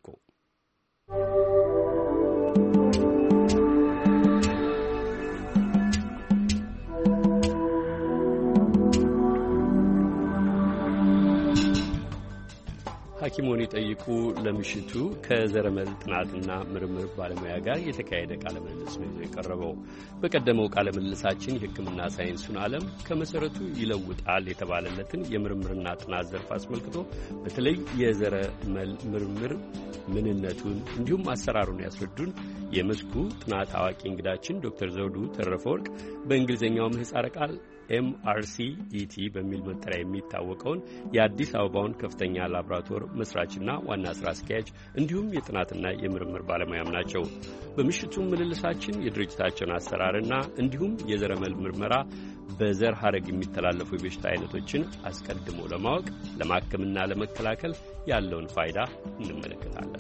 ሐኪሞን ይጠይቁ ለምሽቱ ከዘረመል ጥናትና ምርምር ባለሙያ ጋር የተካሄደ ቃለ ምልልስ ነው የቀረበው። በቀደመው ቃለ ምልልሳችን የሕክምና ሳይንሱን ዓለም ከመሰረቱ ይለውጣል የተባለለትን የምርምርና ጥናት ዘርፍ አስመልክቶ በተለይ የዘረመል ምርምር ምንነቱን እንዲሁም አሰራሩን ያስረዱን የመስኩ ጥናት አዋቂ እንግዳችን ዶክተር ዘውዱ ተረፈወርቅ በእንግሊዝኛው ምህጻረ ቃል ኤም አር ሲ ኢ ቲ በሚል መጠሪያ የሚታወቀውን የአዲስ አበባውን ከፍተኛ ላቦራቶሪ መስራችና ዋና ስራ አስኪያጅ እንዲሁም የጥናትና የምርምር ባለሙያም ናቸው። በምሽቱ ምልልሳችን የድርጅታቸውን አሰራርና እንዲሁም የዘረመል ምርመራ በዘር ሐረግ የሚተላለፉ የበሽታ አይነቶችን አስቀድሞ ለማወቅ ለማከምና ለመከላከል ያለውን ፋይዳ እንመለከታለን።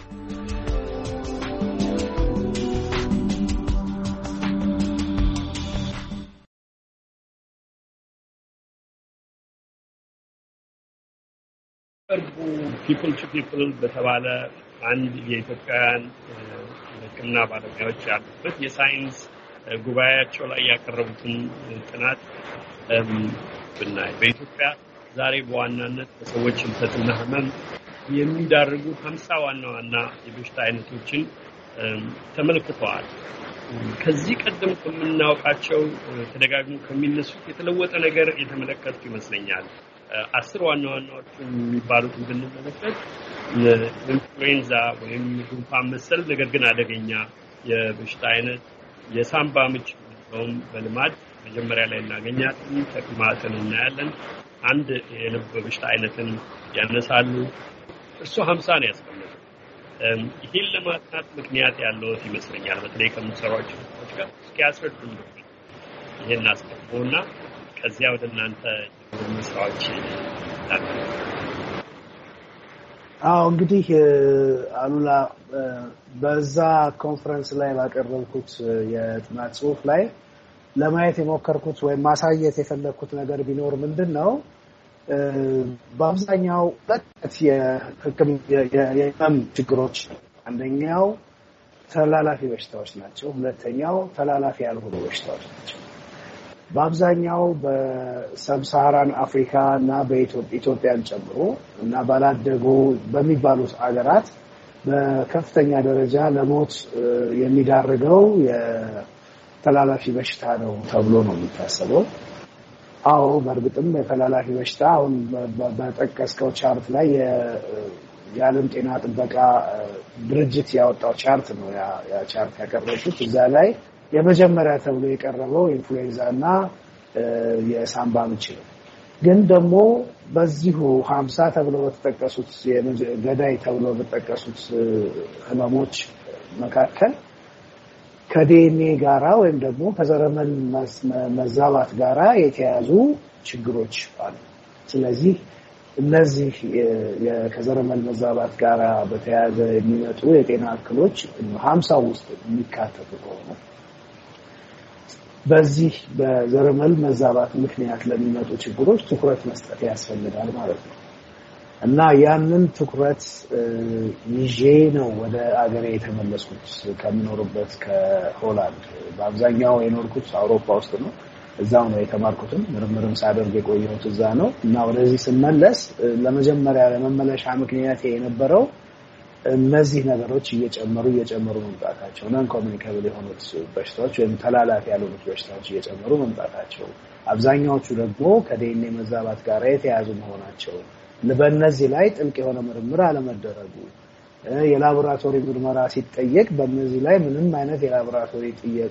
ፒፕል ቱ ፒፕል በተባለ አንድ የኢትዮጵያውያን ሕክምና ባለሙያዎች ያሉበት የሳይንስ ጉባኤያቸው ላይ ያቀረቡትን ጥናት ብናይ በኢትዮጵያ ዛሬ በዋናነት በሰዎች ሕልፈትና ህመም የሚዳርጉ ሀምሳ ዋና ዋና የበሽታ አይነቶችን ተመልክተዋል። ከዚህ ቀደም ከምናውቃቸው ተደጋግሞ ከሚነሱት የተለወጠ ነገር የተመለከቱ ይመስለኛል። አስር ዋና ዋናዎቹ የሚባሉት ብንመለከት ኢንፍሉዌንዛ ወይም ጉንፋን መሰል ነገር ግን አደገኛ የበሽታ አይነት፣ የሳምባ ምች ነው በልማድ መጀመሪያ ላይ እናገኛለን። ተቅማጥን እናያለን። አንድ የልብ በሽታ አይነትን ያነሳሉ። እሱ ሀምሳ ነው ያስቀመጡት። ይህን ለማጥናት ምክንያት ያለው ይመስለኛል። በተለይ ከምትሰሯቸው ሰዎች ጋር እስኪ ያስረዱን ይሄን አስቀምጡና ከዚያ ወደ እናንተ መስራዎች ታዲያ። አዎ እንግዲህ አሉላ በዛ ኮንፈረንስ ላይ ባቀረብኩት የጥናት ጽሑፍ ላይ ለማየት የሞከርኩት ወይም ማሳየት የፈለኩት ነገር ቢኖር ምንድነው በአብዛኛው ሁለት የህመም ችግሮች፣ አንደኛው ተላላፊ በሽታዎች ናቸው፣ ሁለተኛው ተላላፊ ያልሆኑ በሽታዎች ናቸው። በአብዛኛው በሰብሳራን አፍሪካ እና በኢትዮጵያን ጨምሮ እና ባላደጉ በሚባሉት አገራት በከፍተኛ ደረጃ ለሞት የሚዳርገው የተላላፊ በሽታ ነው ተብሎ ነው የሚታሰበው። አዎ በእርግጥም የተላላፊ በሽታ አሁን በጠቀስከው ቻርት ላይ የዓለም ጤና ጥበቃ ድርጅት ያወጣው ቻርት ነው ያ ቻርት ያቀረቡት። እዛ ላይ የመጀመሪያ ተብሎ የቀረበው ኢንፍሉዌንዛ እና የሳምባ ምች ነው። ግን ደግሞ በዚሁ ሀምሳ ተብሎ በተጠቀሱት ገዳይ ተብሎ በተጠቀሱት ህመሞች መካከል ከዲኤንኤ ጋራ ወይም ደግሞ ከዘረመል መዛባት ጋራ የተያዙ ችግሮች አሉ። ስለዚህ እነዚህ ከዘረመል መዛባት ጋራ በተያያዘ የሚመጡ የጤና እክሎች ሀምሳ ውስጥ የሚካተቱ ከሆነ በዚህ በዘረመል መዛባት ምክንያት ለሚመጡ ችግሮች ትኩረት መስጠት ያስፈልጋል ማለት ነው እና ያንን ትኩረት ይዤ ነው ወደ አገሬ የተመለስኩት ከምኖርበት ከሆላንድ። በአብዛኛው የኖርኩት አውሮፓ ውስጥ ነው። እዛው ነው የተማርኩትም ምርምርም ሳደርግ የቆየሁት እዛ ነው እና ወደዚህ ስመለስ ለመጀመሪያ ለመመለሻ ምክንያት የነበረው እነዚህ ነገሮች እየጨመሩ እየጨመሩ መምጣታቸው ነን ኮሚኒኬብል የሆኑት በሽታዎች ወይም ተላላፊ ያልሆኑት በሽታዎች እየጨመሩ መምጣታቸው፣ አብዛኛዎቹ ደግሞ ከዲኤንኤ መዛባት ጋር የተያያዙ መሆናቸው፣ በእነዚህ ላይ ጥልቅ የሆነ ምርምር አለመደረጉ፣ የላቦራቶሪ ምርመራ ሲጠየቅ በእነዚህ ላይ ምንም አይነት የላቦራቶሪ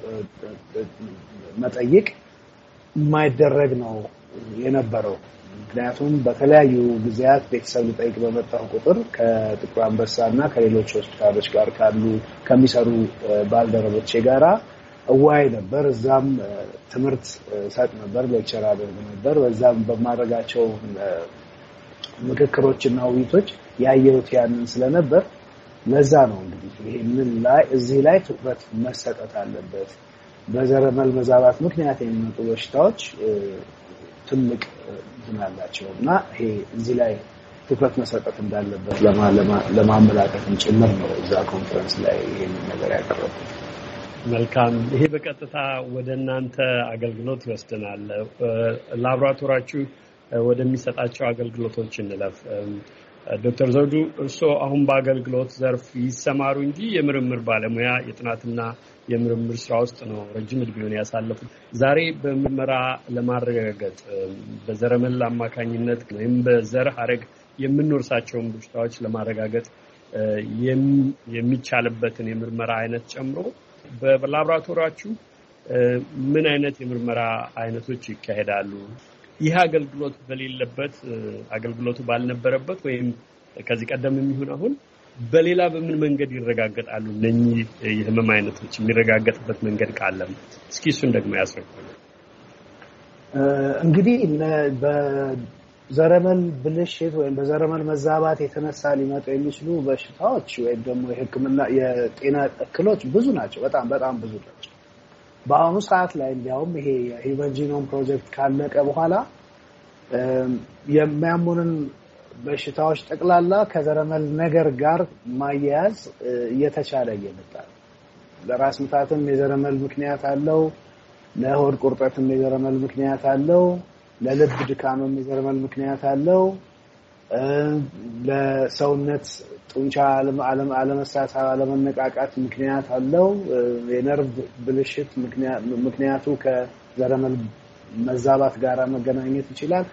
መጠይቅ የማይደረግ ነው የነበረው። ምክንያቱም በተለያዩ ጊዜያት ቤተሰብ ልጠይቅ በመጣሁ ቁጥር ከጥቁር አንበሳና ከሌሎች ሆስፒታሎች ጋር ካሉ ከሚሰሩ ባልደረቦቼ ጋራ እዋይ ነበር። እዛም ትምህርት ሰጥ ነበር፣ ሌክቸር አደርግ ነበር። በዛም በማድረጋቸው ምክክሮችና ውይይቶች ያየሁት ያንን ስለነበር ለዛ ነው እንግዲህ ይሄንን ላይ እዚህ ላይ ትኩረት መሰጠት አለበት። በዘረመል መዛባት ምክንያት የሚመጡ በሽታዎች ትልቅ ዝናላቸውና ይሄ እዚህ ላይ ትኩረት መሰጠት እንዳለበት ለማመላከትም ጭምር ነው እዛ ኮንፈረንስ ላይ ይሄን ነገር ያቀረቡት። መልካም። ይሄ በቀጥታ ወደ እናንተ አገልግሎት ይወስደናል። ላቦራቶሪያችሁ ወደሚሰጣቸው አገልግሎቶች እንለፍ። ዶክተር ዘውዱ እርስዎ አሁን በአገልግሎት ዘርፍ ይሰማሩ እንጂ የምርምር ባለሙያ የጥናትና የምርምር ስራ ውስጥ ነው ረጅም ዕድሜውን ያሳለፉት። ዛሬ በምርመራ ለማረጋገጥ በዘረመል አማካኝነት ወይም በዘር ሐረግ የምንወርሳቸውን በሽታዎች ለማረጋገጥ የሚቻልበትን የምርመራ አይነት ጨምሮ በላቦራቶሪያችሁ ምን አይነት የምርመራ አይነቶች ይካሄዳሉ? ይህ አገልግሎት በሌለበት አገልግሎቱ ባልነበረበት ወይም ከዚህ ቀደም የሚሆን አሁን በሌላ በምን መንገድ ይረጋገጣሉ? እነኚህ የህመም አይነቶች የሚረጋገጥበት መንገድ ካለም እስኪ እሱን ደግሞ ያስረዳሉ። እንግዲህ በዘረመል ብልሽት ወይም በዘረመል መዛባት የተነሳ ሊመጡ የሚችሉ በሽታዎች ወይም ደግሞ የሕክምና የጤና እክሎች ብዙ ናቸው። በጣም በጣም ብዙ ናቸው። በአሁኑ ሰዓት ላይ እንዲያውም ይሄ ሂውመን ጂኖም ፕሮጀክት ካለቀ በኋላ የሚያሙንን በሽታዎች ጠቅላላ ከዘረመል ነገር ጋር ማያያዝ እየተቻለ እየመጣ ነው። ለራስ ምታትም የዘረመል ምክንያት አለው፣ ለሆድ ቁርጠትም የዘረመል ምክንያት አለው፣ ለልብ ድካምም የዘረመል ምክንያት አለው፣ ለሰውነት ጡንቻ አለመሳሳብ አለመነቃቃት ምክንያት አለው፣ የነርቭ ብልሽት ምክንያቱ ከዘረመል መዛባት ጋር መገናኘት ይችላል።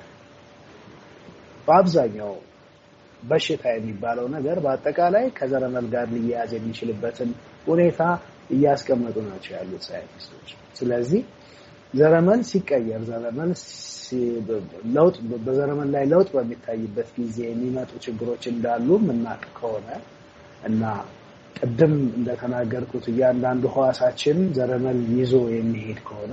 በአብዛኛው በሽታ የሚባለው ነገር በአጠቃላይ ከዘረመል ጋር ሊያያዝ የሚችልበትን ሁኔታ እያስቀመጡ ናቸው ያሉት ሳይንቲስቶች። ስለዚህ ዘረመል ሲቀየር ዘረመል ለውጥ በዘረመል ላይ ለውጥ በሚታይበት ጊዜ የሚመጡ ችግሮች እንዳሉ ምናቅ ከሆነ እና ቅድም እንደተናገርኩት እያንዳንዱ ህዋሳችን ዘረመል ይዞ የሚሄድ ከሆነ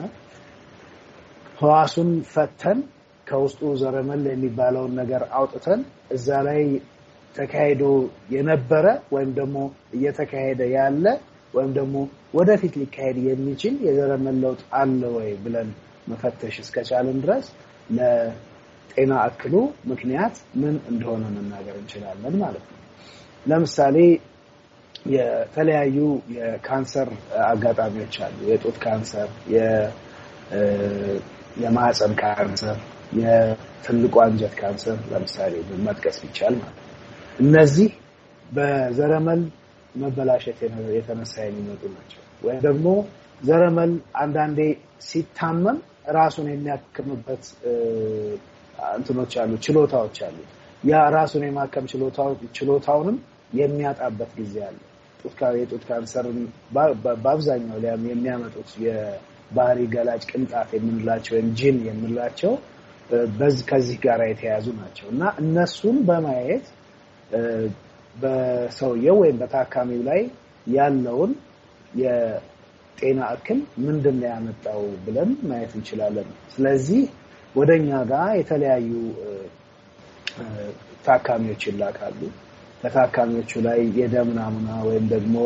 ህዋሱን ፈተን ከውስጡ ዘረመል የሚባለውን ነገር አውጥተን እዛ ላይ ተካሄዶ የነበረ ወይም ደግሞ እየተካሄደ ያለ ወይም ደግሞ ወደፊት ሊካሄድ የሚችል የዘረመል ለውጥ አለ ወይ ብለን መፈተሽ እስከቻለን ድረስ ለጤና እክሉ ምክንያት ምን እንደሆነ መናገር እንችላለን ማለት ነው። ለምሳሌ የተለያዩ የካንሰር አጋጣሚዎች አሉ። የጡት ካንሰር፣ የማህፀን ካንሰር፣ የትልቁ አንጀት ካንሰር ለምሳሌ መጥቀስ ይቻላል ማለት እነዚህ በዘረመል መበላሸት የተነሳ የሚመጡ ናቸው። ወይ ደግሞ ዘረመል አንዳንዴ ሲታመም ራሱን የሚያክምበት እንትኖች አሉ ችሎታዎች አሉ። ያ ራሱን የማከም ችሎታው ችሎታውንም የሚያጣበት ጊዜ አለ። ጡት የጡት ካንሰርን በአብዛኛው ላይ የሚያመጡት የባህሪ ገላጭ ቅንጣት የምንላቸው ወይም ጂን የምንላቸው በዚህ ከዚህ ጋር የተያያዙ ናቸው እና እነሱን በማየት በሰውየው ወይም በታካሚው ላይ ያለውን የጤና እክል ምንድነው ያመጣው ብለን ማየት እንችላለን። ስለዚህ ወደኛ ጋር የተለያዩ ታካሚዎች ይላካሉ። ከታካሚዎቹ ላይ የደም ናሙና ወይም ደግሞ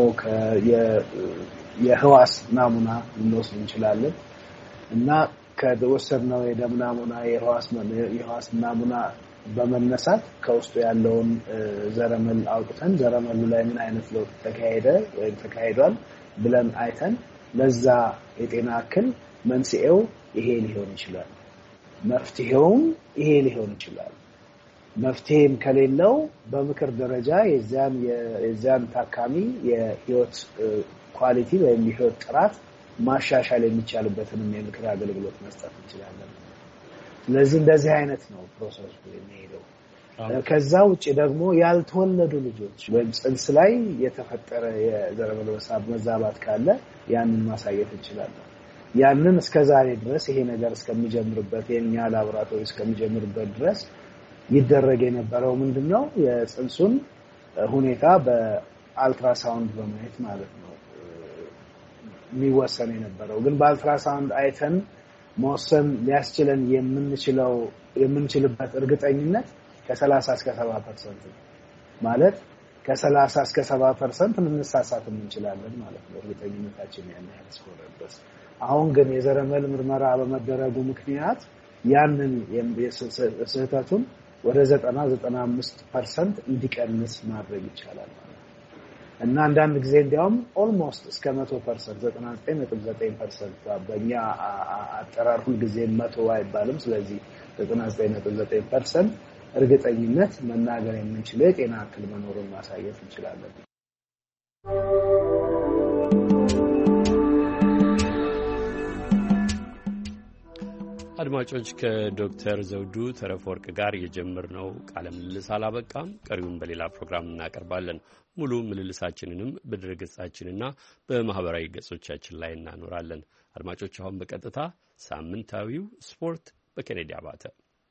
የህዋስ ናሙና ልንወስድ እንችላለን እና ከወሰድነው የደም ናሙና የህዋስ የህዋስ ናሙና በመነሳት ከውስጡ ያለውን ዘረመል አውጥተን ዘረመሉ ላይ ምን አይነት ለውጥ ተካሄደ ወይም ተካሂዷል ብለን አይተን ለዛ የጤና እክል መንስኤው ይሄ ሊሆን ይችላል፣ መፍትሄውም ይሄ ሊሆን ይችላል። መፍትሄም ከሌለው በምክር ደረጃ የዛን የዛን ታካሚ የህይወት ኳሊቲ ወይም የህይወት ጥራት ማሻሻል የሚቻልበትን የምክር አገልግሎት መስጠት እንችላለን። ስለዚህ እንደዚህ አይነት ነው ፕሮሰሱ የሚሄደው። ከዛ ውጪ ደግሞ ያልተወለዱ ልጆች ወይም ጽንስ ላይ የተፈጠረ የዘረመል መዛባት ካለ ያንን ማሳየት እንችላለን። ያንን እስከዛሬ ድረስ ይሄ ነገር እስከሚጀምርበት የኛ ላቦራቶሪ እስከሚጀምርበት ድረስ ይደረግ የነበረው ምንድነው የጽንሱን ሁኔታ በአልትራሳውንድ በማየት ማለት ነው የሚወሰን የነበረው። ግን በአልትራሳውንድ አይተን መወሰን ሊያስችለን የምንችለው የምንችልበት እርግጠኝነት ከሰላሳ እስከ ሰባ ፐርሰንት ማለት ከሰላሳ እስከ ሰባ ፐርሰንት ልንሳሳት እንችላለን ማለት ነው እርግጠኝነታችን ያን ያህል እስከሆነ ድረስ። አሁን ግን የዘረመል ምርመራ በመደረጉ ምክንያት ያንን ስህተቱን ወደ ዘጠና ዘጠና አምስት ፐርሰንት እንዲቀንስ ማድረግ ይቻላል ማለት እና አንዳንድ ጊዜ እንዲያውም ኦልሞስት እስከ መቶ ፐርሰንት ዘጠና ዘጠኝ ነጥብ ዘጠኝ ፐርሰንት በእኛ አጠራር ሁሉ ጊዜ መቶ አይባልም። ስለዚህ ዘጠና ዘጠኝ ነጥብ ዘጠኝ ፐርሰንት እርግጠኝነት መናገር የምንችለው የጤና እክል መኖሩን ማሳየት እንችላለን። አድማጮች ከዶክተር ዘውዱ ተረፈወርቅ ጋር የጀመርነው ቃለ ምልልስ አላበቃም። ቀሪውን በሌላ ፕሮግራም እናቀርባለን። ሙሉ ምልልሳችንንም በድረገጻችንና በማህበራዊ ገጾቻችን ላይ እናኖራለን። አድማጮች አሁን በቀጥታ ሳምንታዊው ስፖርት በኬኔዲ አባተ።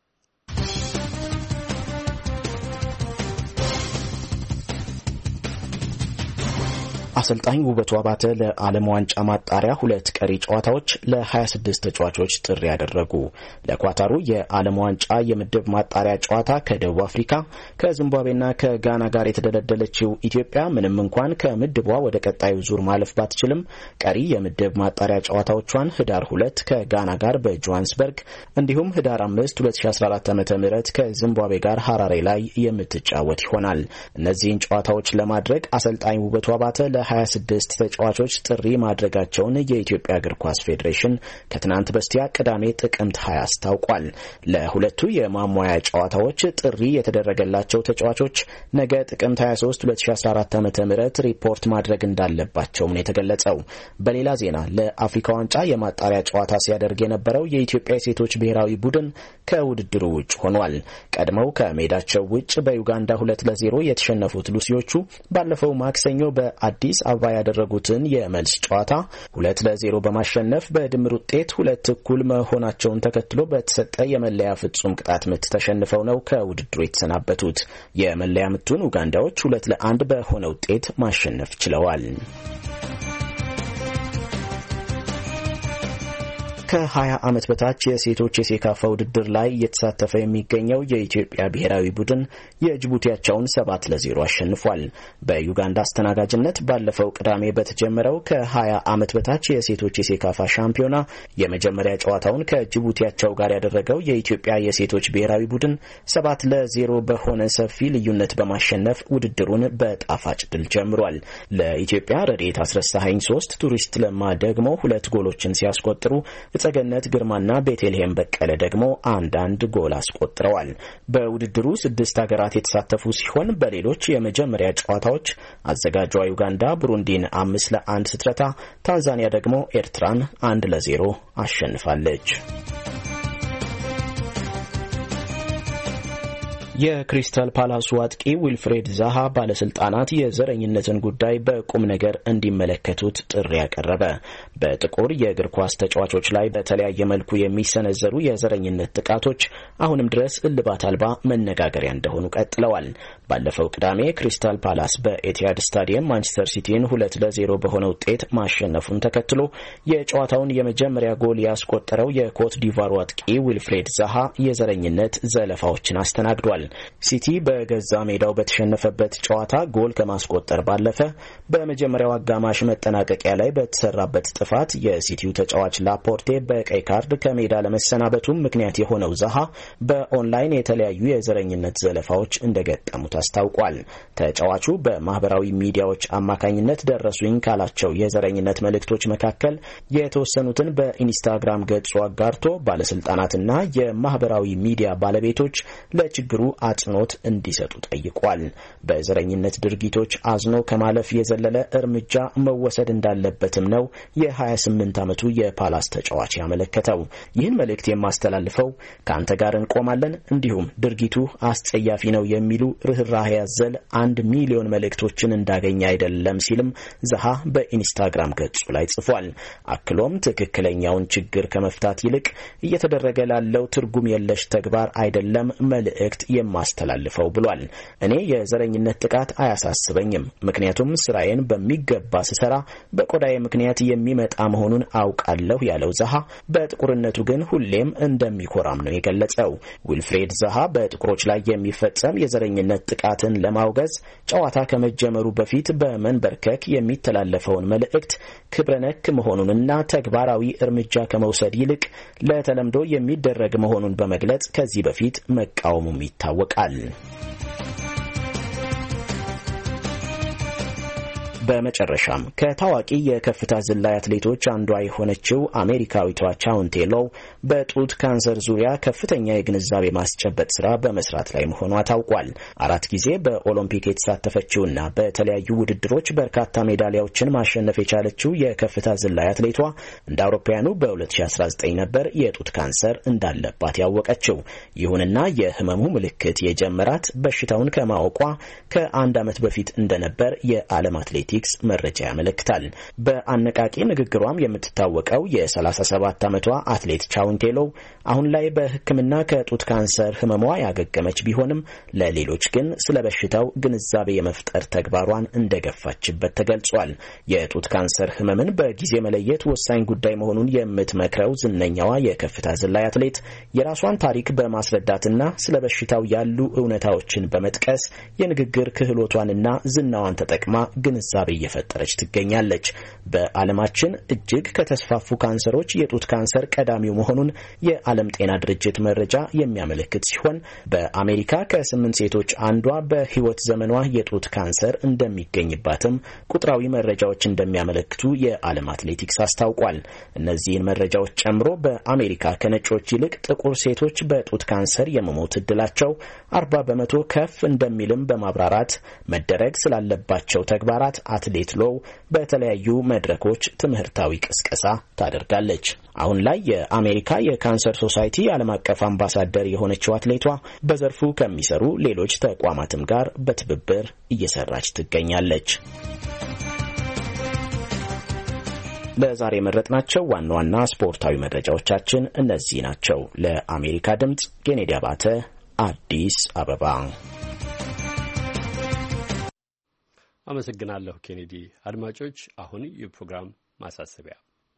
አሰልጣኝ ውበቱ አባተ ለዓለም ዋንጫ ማጣሪያ ሁለት ቀሪ ጨዋታዎች ለ26 ተጫዋቾች ጥሪ ያደረጉ። ለኳታሩ የዓለም ዋንጫ የምድብ ማጣሪያ ጨዋታ ከደቡብ አፍሪካ ከዚምባብዌና ከጋና ጋር የተደለደለችው ኢትዮጵያ ምንም እንኳን ከምድቧ ወደ ቀጣዩ ዙር ማለፍ ባትችልም ቀሪ የምድብ ማጣሪያ ጨዋታዎቿን ህዳር ሁለት ከጋና ጋር በጆሃንስበርግ እንዲሁም ህዳር አምስት ሁለት ሺ አስራ አራት ዓ.ም ከዚምባብዌ ጋር ሐራሬ ላይ የምትጫወት ይሆናል። እነዚህን ጨዋታዎች ለማድረግ አሰልጣኝ ውበቱ አባተ ሀያ ስድስት ተጫዋቾች ጥሪ ማድረጋቸውን የኢትዮጵያ እግር ኳስ ፌዴሬሽን ከትናንት በስቲያ ቅዳሜ ጥቅምት ሀያ አስታውቋል። ለሁለቱ የማሟያ ጨዋታዎች ጥሪ የተደረገላቸው ተጫዋቾች ነገ ጥቅምት ሀያ ሶስት ሁለት ሺ አስራ አራት ዓ.ም ሪፖርት ማድረግ እንዳለባቸውም ነው የተገለጸው። በሌላ ዜና ለአፍሪካ ዋንጫ የማጣሪያ ጨዋታ ሲያደርግ የነበረው የኢትዮጵያ ሴቶች ብሔራዊ ቡድን ከውድድሩ ውጭ ሆኗል። ቀድመው ከሜዳቸው ውጭ በዩጋንዳ ሁለት ለዜሮ የተሸነፉት ሉሲዎቹ ባለፈው ማክሰኞ በአዲስ አበባ ያደረጉትን የመልስ ጨዋታ ሁለት ለዜሮ በማሸነፍ በድምር ውጤት ሁለት እኩል መሆናቸውን ተከትሎ በተሰጠ የመለያ ፍጹም ቅጣት ምት ተሸንፈው ነው ከውድድሩ የተሰናበቱት። የመለያ ምቱን ኡጋንዳዎች ሁለት ለአንድ በሆነ ውጤት ማሸነፍ ችለዋል። ከሀያ ዓመት በታች የሴቶች የሴካፋ ውድድር ላይ እየተሳተፈ የሚገኘው የኢትዮጵያ ብሔራዊ ቡድን የጅቡቲያቸውን ሰባት ለዜሮ አሸንፏል። በዩጋንዳ አስተናጋጅነት ባለፈው ቅዳሜ በተጀመረው ከሀያ ዓመት በታች የሴቶች የሴካፋ ሻምፒዮና የመጀመሪያ ጨዋታውን ከጅቡቲያቸው ጋር ያደረገው የኢትዮጵያ የሴቶች ብሔራዊ ቡድን ሰባት ለዜሮ በሆነ ሰፊ ልዩነት በማሸነፍ ውድድሩን በጣፋጭ ድል ጀምሯል። ለኢትዮጵያ ረድኤት አስረሳኸኝ ሶስት፣ ቱሪስት ለማ ደግሞ ሁለት ጎሎችን ሲያስቆጥሩ እጸገነት ግርማና ቤተልሔም በቀለ ደግሞ አንዳንድ ጎል አስቆጥረዋል። በውድድሩ ስድስት ሀገራት የተሳተፉ ሲሆን በሌሎች የመጀመሪያ ጨዋታዎች አዘጋጇ ዩጋንዳ ብሩንዲን አምስት ለአንድ ስትረታ፣ ታንዛኒያ ደግሞ ኤርትራን አንድ ለዜሮ አሸንፋለች። የክሪስታል ፓላሱ አጥቂ ዊልፍሬድ ዛሃ ባለስልጣናት የዘረኝነትን ጉዳይ በቁም ነገር እንዲመለከቱት ጥሪ ያቀረበ። በጥቁር የእግር ኳስ ተጫዋቾች ላይ በተለያየ መልኩ የሚሰነዘሩ የዘረኝነት ጥቃቶች አሁንም ድረስ እልባት አልባ መነጋገሪያ እንደሆኑ ቀጥለዋል። ባለፈው ቅዳሜ ክሪስታል ፓላስ በኤቲሃድ ስታዲየም ማንቸስተር ሲቲን ሁለት ለዜሮ በሆነ ውጤት ማሸነፉን ተከትሎ የጨዋታውን የመጀመሪያ ጎል ያስቆጠረው የኮት ዲቫሩ አጥቂ ዊልፍሬድ ዛሃ የዘረኝነት ዘለፋዎችን አስተናግዷል። ሲቲ በገዛ ሜዳው በተሸነፈበት ጨዋታ ጎል ከማስቆጠር ባለፈ በመጀመሪያው አጋማሽ መጠናቀቂያ ላይ በተሰራበት ጥፋት የሲቲው ተጫዋች ላፖርቴ በቀይ ካርድ ከሜዳ ለመሰናበቱም ምክንያት የሆነው ዛሃ በኦንላይን የተለያዩ የዘረኝነት ዘለፋዎች እንደገጠሙት አስታውቋል። ተጫዋቹ በማህበራዊ ሚዲያዎች አማካኝነት ደረሱኝ ካላቸው የዘረኝነት መልእክቶች መካከል የተወሰኑትን በኢንስታግራም ገጹ አጋርቶ ባለስልጣናትና የማህበራዊ ሚዲያ ባለቤቶች ለችግሩ አጽንኦት እንዲሰጡ ጠይቋል። በዘረኝነት ድርጊቶች አዝኖ ከማለፍ የዘለለ እርምጃ መወሰድ እንዳለበትም ነው የ28 ዓመቱ የፓላስ ተጫዋች ያመለከተው። ይህን መልእክት የማስተላልፈው ከአንተ ጋር እንቆማለን፣ እንዲሁም ድርጊቱ አስጸያፊ ነው የሚሉ ርህራሄ ያዘለ አንድ ሚሊዮን መልእክቶችን እንዳገኘ አይደለም ሲልም ዛሃ በኢንስታግራም ገጹ ላይ ጽፏል። አክሎም ትክክለኛውን ችግር ከመፍታት ይልቅ እየተደረገ ላለው ትርጉም የለሽ ተግባር አይደለም መልእክት የማስተላልፈው ብሏል። እኔ የዘረኝነት ጥቃት አያሳስበኝም፣ ምክንያቱም ስራዬን በሚገባ ስሰራ በቆዳዬ ምክንያት የሚመጣ መሆኑን አውቃለሁ ያለው ዛሃ በጥቁርነቱ ግን ሁሌም እንደሚኮራም ነው የገለጸው። ዊልፍሬድ ዛሃ በጥቁሮች ላይ የሚፈጸም የዘረኝነት ጥቃትን ለማውገዝ ጨዋታ ከመጀመሩ በፊት በመንበርከክ የሚተላለፈውን መልእክት ክብረነክ መሆኑንና ተግባራዊ እርምጃ ከመውሰድ ይልቅ ለተለምዶ የሚደረግ መሆኑን በመግለጽ ከዚህ በፊት መቃወሙም ይታወቃል። በመጨረሻም ከታዋቂ የከፍታ ዝላይ አትሌቶች አንዷ የሆነችው አሜሪካዊቷ ቻውንቴሎ በጡት ካንሰር ዙሪያ ከፍተኛ የግንዛቤ ማስጨበጥ ስራ በመስራት ላይ መሆኗ ታውቋል። አራት ጊዜ በኦሎምፒክ የተሳተፈችውና በተለያዩ ውድድሮች በርካታ ሜዳሊያዎችን ማሸነፍ የቻለችው የከፍታ ዝላይ አትሌቷ እንደ አውሮፓውያኑ በ2019 ነበር የጡት ካንሰር እንዳለባት ያወቀችው። ይሁንና የህመሙ ምልክት የጀመራት በሽታውን ከማወቋ ከአንድ ዓመት በፊት እንደነበር የዓለም አትሌቲክስ መረጃ ያመለክታል። በአነቃቂ ንግግሯም የምትታወቀው የ37 ዓመቷ አትሌት ቻውንቴሎ አሁን ላይ በሕክምና ከጡት ካንሰር ህመሟ ያገገመች ቢሆንም ለሌሎች ግን ስለ በሽታው ግንዛቤ የመፍጠር ተግባሯን እንደገፋችበት ተገልጿል። የጡት ካንሰር ህመምን በጊዜ መለየት ወሳኝ ጉዳይ መሆኑን የምትመክረው ዝነኛዋ የከፍታ ዝላይ አትሌት የራሷን ታሪክ በማስረዳትና ስለ በሽታው ያሉ እውነታዎችን በመጥቀስ የንግግር ክህሎቷንና ዝናዋን ተጠቅማ ግንዛቤ እየፈጠረች ትገኛለች። በዓለማችን እጅግ ከተስፋፉ ካንሰሮች የጡት ካንሰር ቀዳሚው መሆኑን የዓለም ጤና ድርጅት መረጃ የሚያመለክት ሲሆን በአሜሪካ ከስምንት ሴቶች አንዷ በህይወት ዘመኗ የጡት ካንሰር እንደሚገኝባትም ቁጥራዊ መረጃዎች እንደሚያመለክቱ የዓለም አትሌቲክስ አስታውቋል። እነዚህን መረጃዎች ጨምሮ በአሜሪካ ከነጮች ይልቅ ጥቁር ሴቶች በጡት ካንሰር የመሞት እድላቸው አርባ በመቶ ከፍ እንደሚልም በማብራራት መደረግ ስላለባቸው ተግባራት አትሌት ሎው በተለያዩ መድረኮች ትምህርታዊ ቅስቀሳ ታደርጋለች። አሁን ላይ የአሜሪካ የካንሰር ሶሳይቲ ዓለም አቀፍ አምባሳደር የሆነችው አትሌቷ በዘርፉ ከሚሰሩ ሌሎች ተቋማትም ጋር በትብብር እየሰራች ትገኛለች። ለዛሬ መረጥናቸው ዋና ዋና ስፖርታዊ መረጃዎቻችን እነዚህ ናቸው። ለአሜሪካ ድምጽ ኬኔዲ አባተ አዲስ አበባ። አመሰግናለሁ ኬኔዲ። አድማጮች አሁን የፕሮግራም ማሳሰቢያ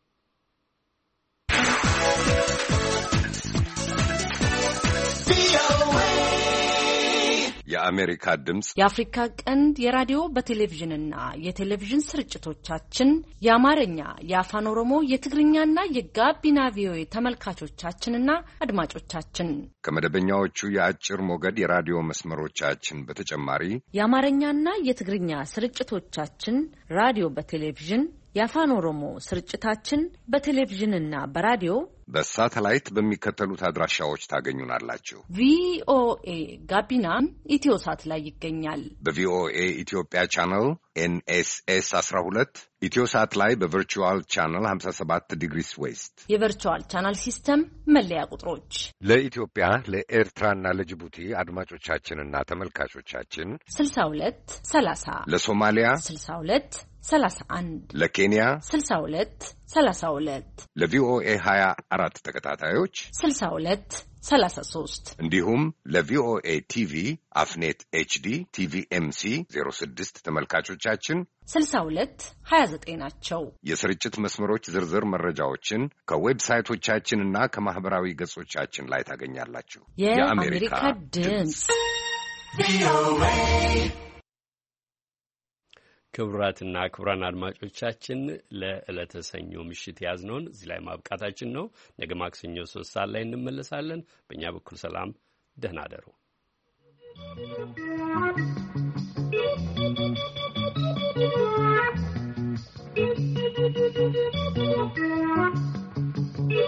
የአሜሪካ ድምጽ የአፍሪካ ቀንድ የራዲዮ በቴሌቪዥንና የቴሌቪዥን ስርጭቶቻችን የአማርኛ፣ የአፋን ኦሮሞ፣ የትግርኛና የጋቢና ቪኦኤ ተመልካቾቻችንና አድማጮቻችን ከመደበኛዎቹ የአጭር ሞገድ የራዲዮ መስመሮቻችን በተጨማሪ የአማርኛና የትግርኛ ስርጭቶቻችን ራዲዮ በቴሌቪዥን የአፋን ኦሮሞ ስርጭታችን በቴሌቪዥንና በራዲዮ በሳተላይት በሚከተሉት አድራሻዎች ታገኙናላችሁ። ቪኦኤ ጋቢና ኢትዮሳት ላይ ይገኛል። በቪኦኤ ኢትዮጵያ ቻናል ኤን ኤስ ኤስ አስራ ሁለት ኢትዮሳት ላይ በቨርቹዋል ቻናል ሀምሳ ሰባት ዲግሪስ ዌስት የቨርቹዋል ቻናል ሲስተም መለያ ቁጥሮች ለኢትዮጵያ ለኤርትራና ለጅቡቲ አድማጮቻችንና ተመልካቾቻችን ስልሳ ሁለት ሰላሳ ለሶማሊያ ስልሳ ሁለት ሰላሳ አንድ ለኬንያ ስልሳ ሁለት ሰላሳ ሁለት ለቪኦኤ ሀያ አራት ተከታታዮች ስልሳ ሁለት ሰላሳ ሶስት እንዲሁም ለቪኦኤ ቲቪ አፍኔት ኤችዲ ቲቪ ኤምሲ ዜሮ ስድስት ተመልካቾቻችን ስልሳ ሁለት ሀያ ዘጠኝ ናቸው። የስርጭት መስመሮች ዝርዝር መረጃዎችን ከዌብሳይቶቻችንና ከማህበራዊ ገጾቻችን ላይ ታገኛላችሁ። የአሜሪካ ድምጽ ቪኦኤ። ክቡራትና ክቡራን አድማጮቻችን ለዕለተ ሰኞ ምሽት ያዝነውን እዚህ ላይ ማብቃታችን ነው። ነገ ማክሰኞ ሶስት ሰዓት ላይ እንመለሳለን። በእኛ በኩል ሰላም፣ ደህና አደሩ።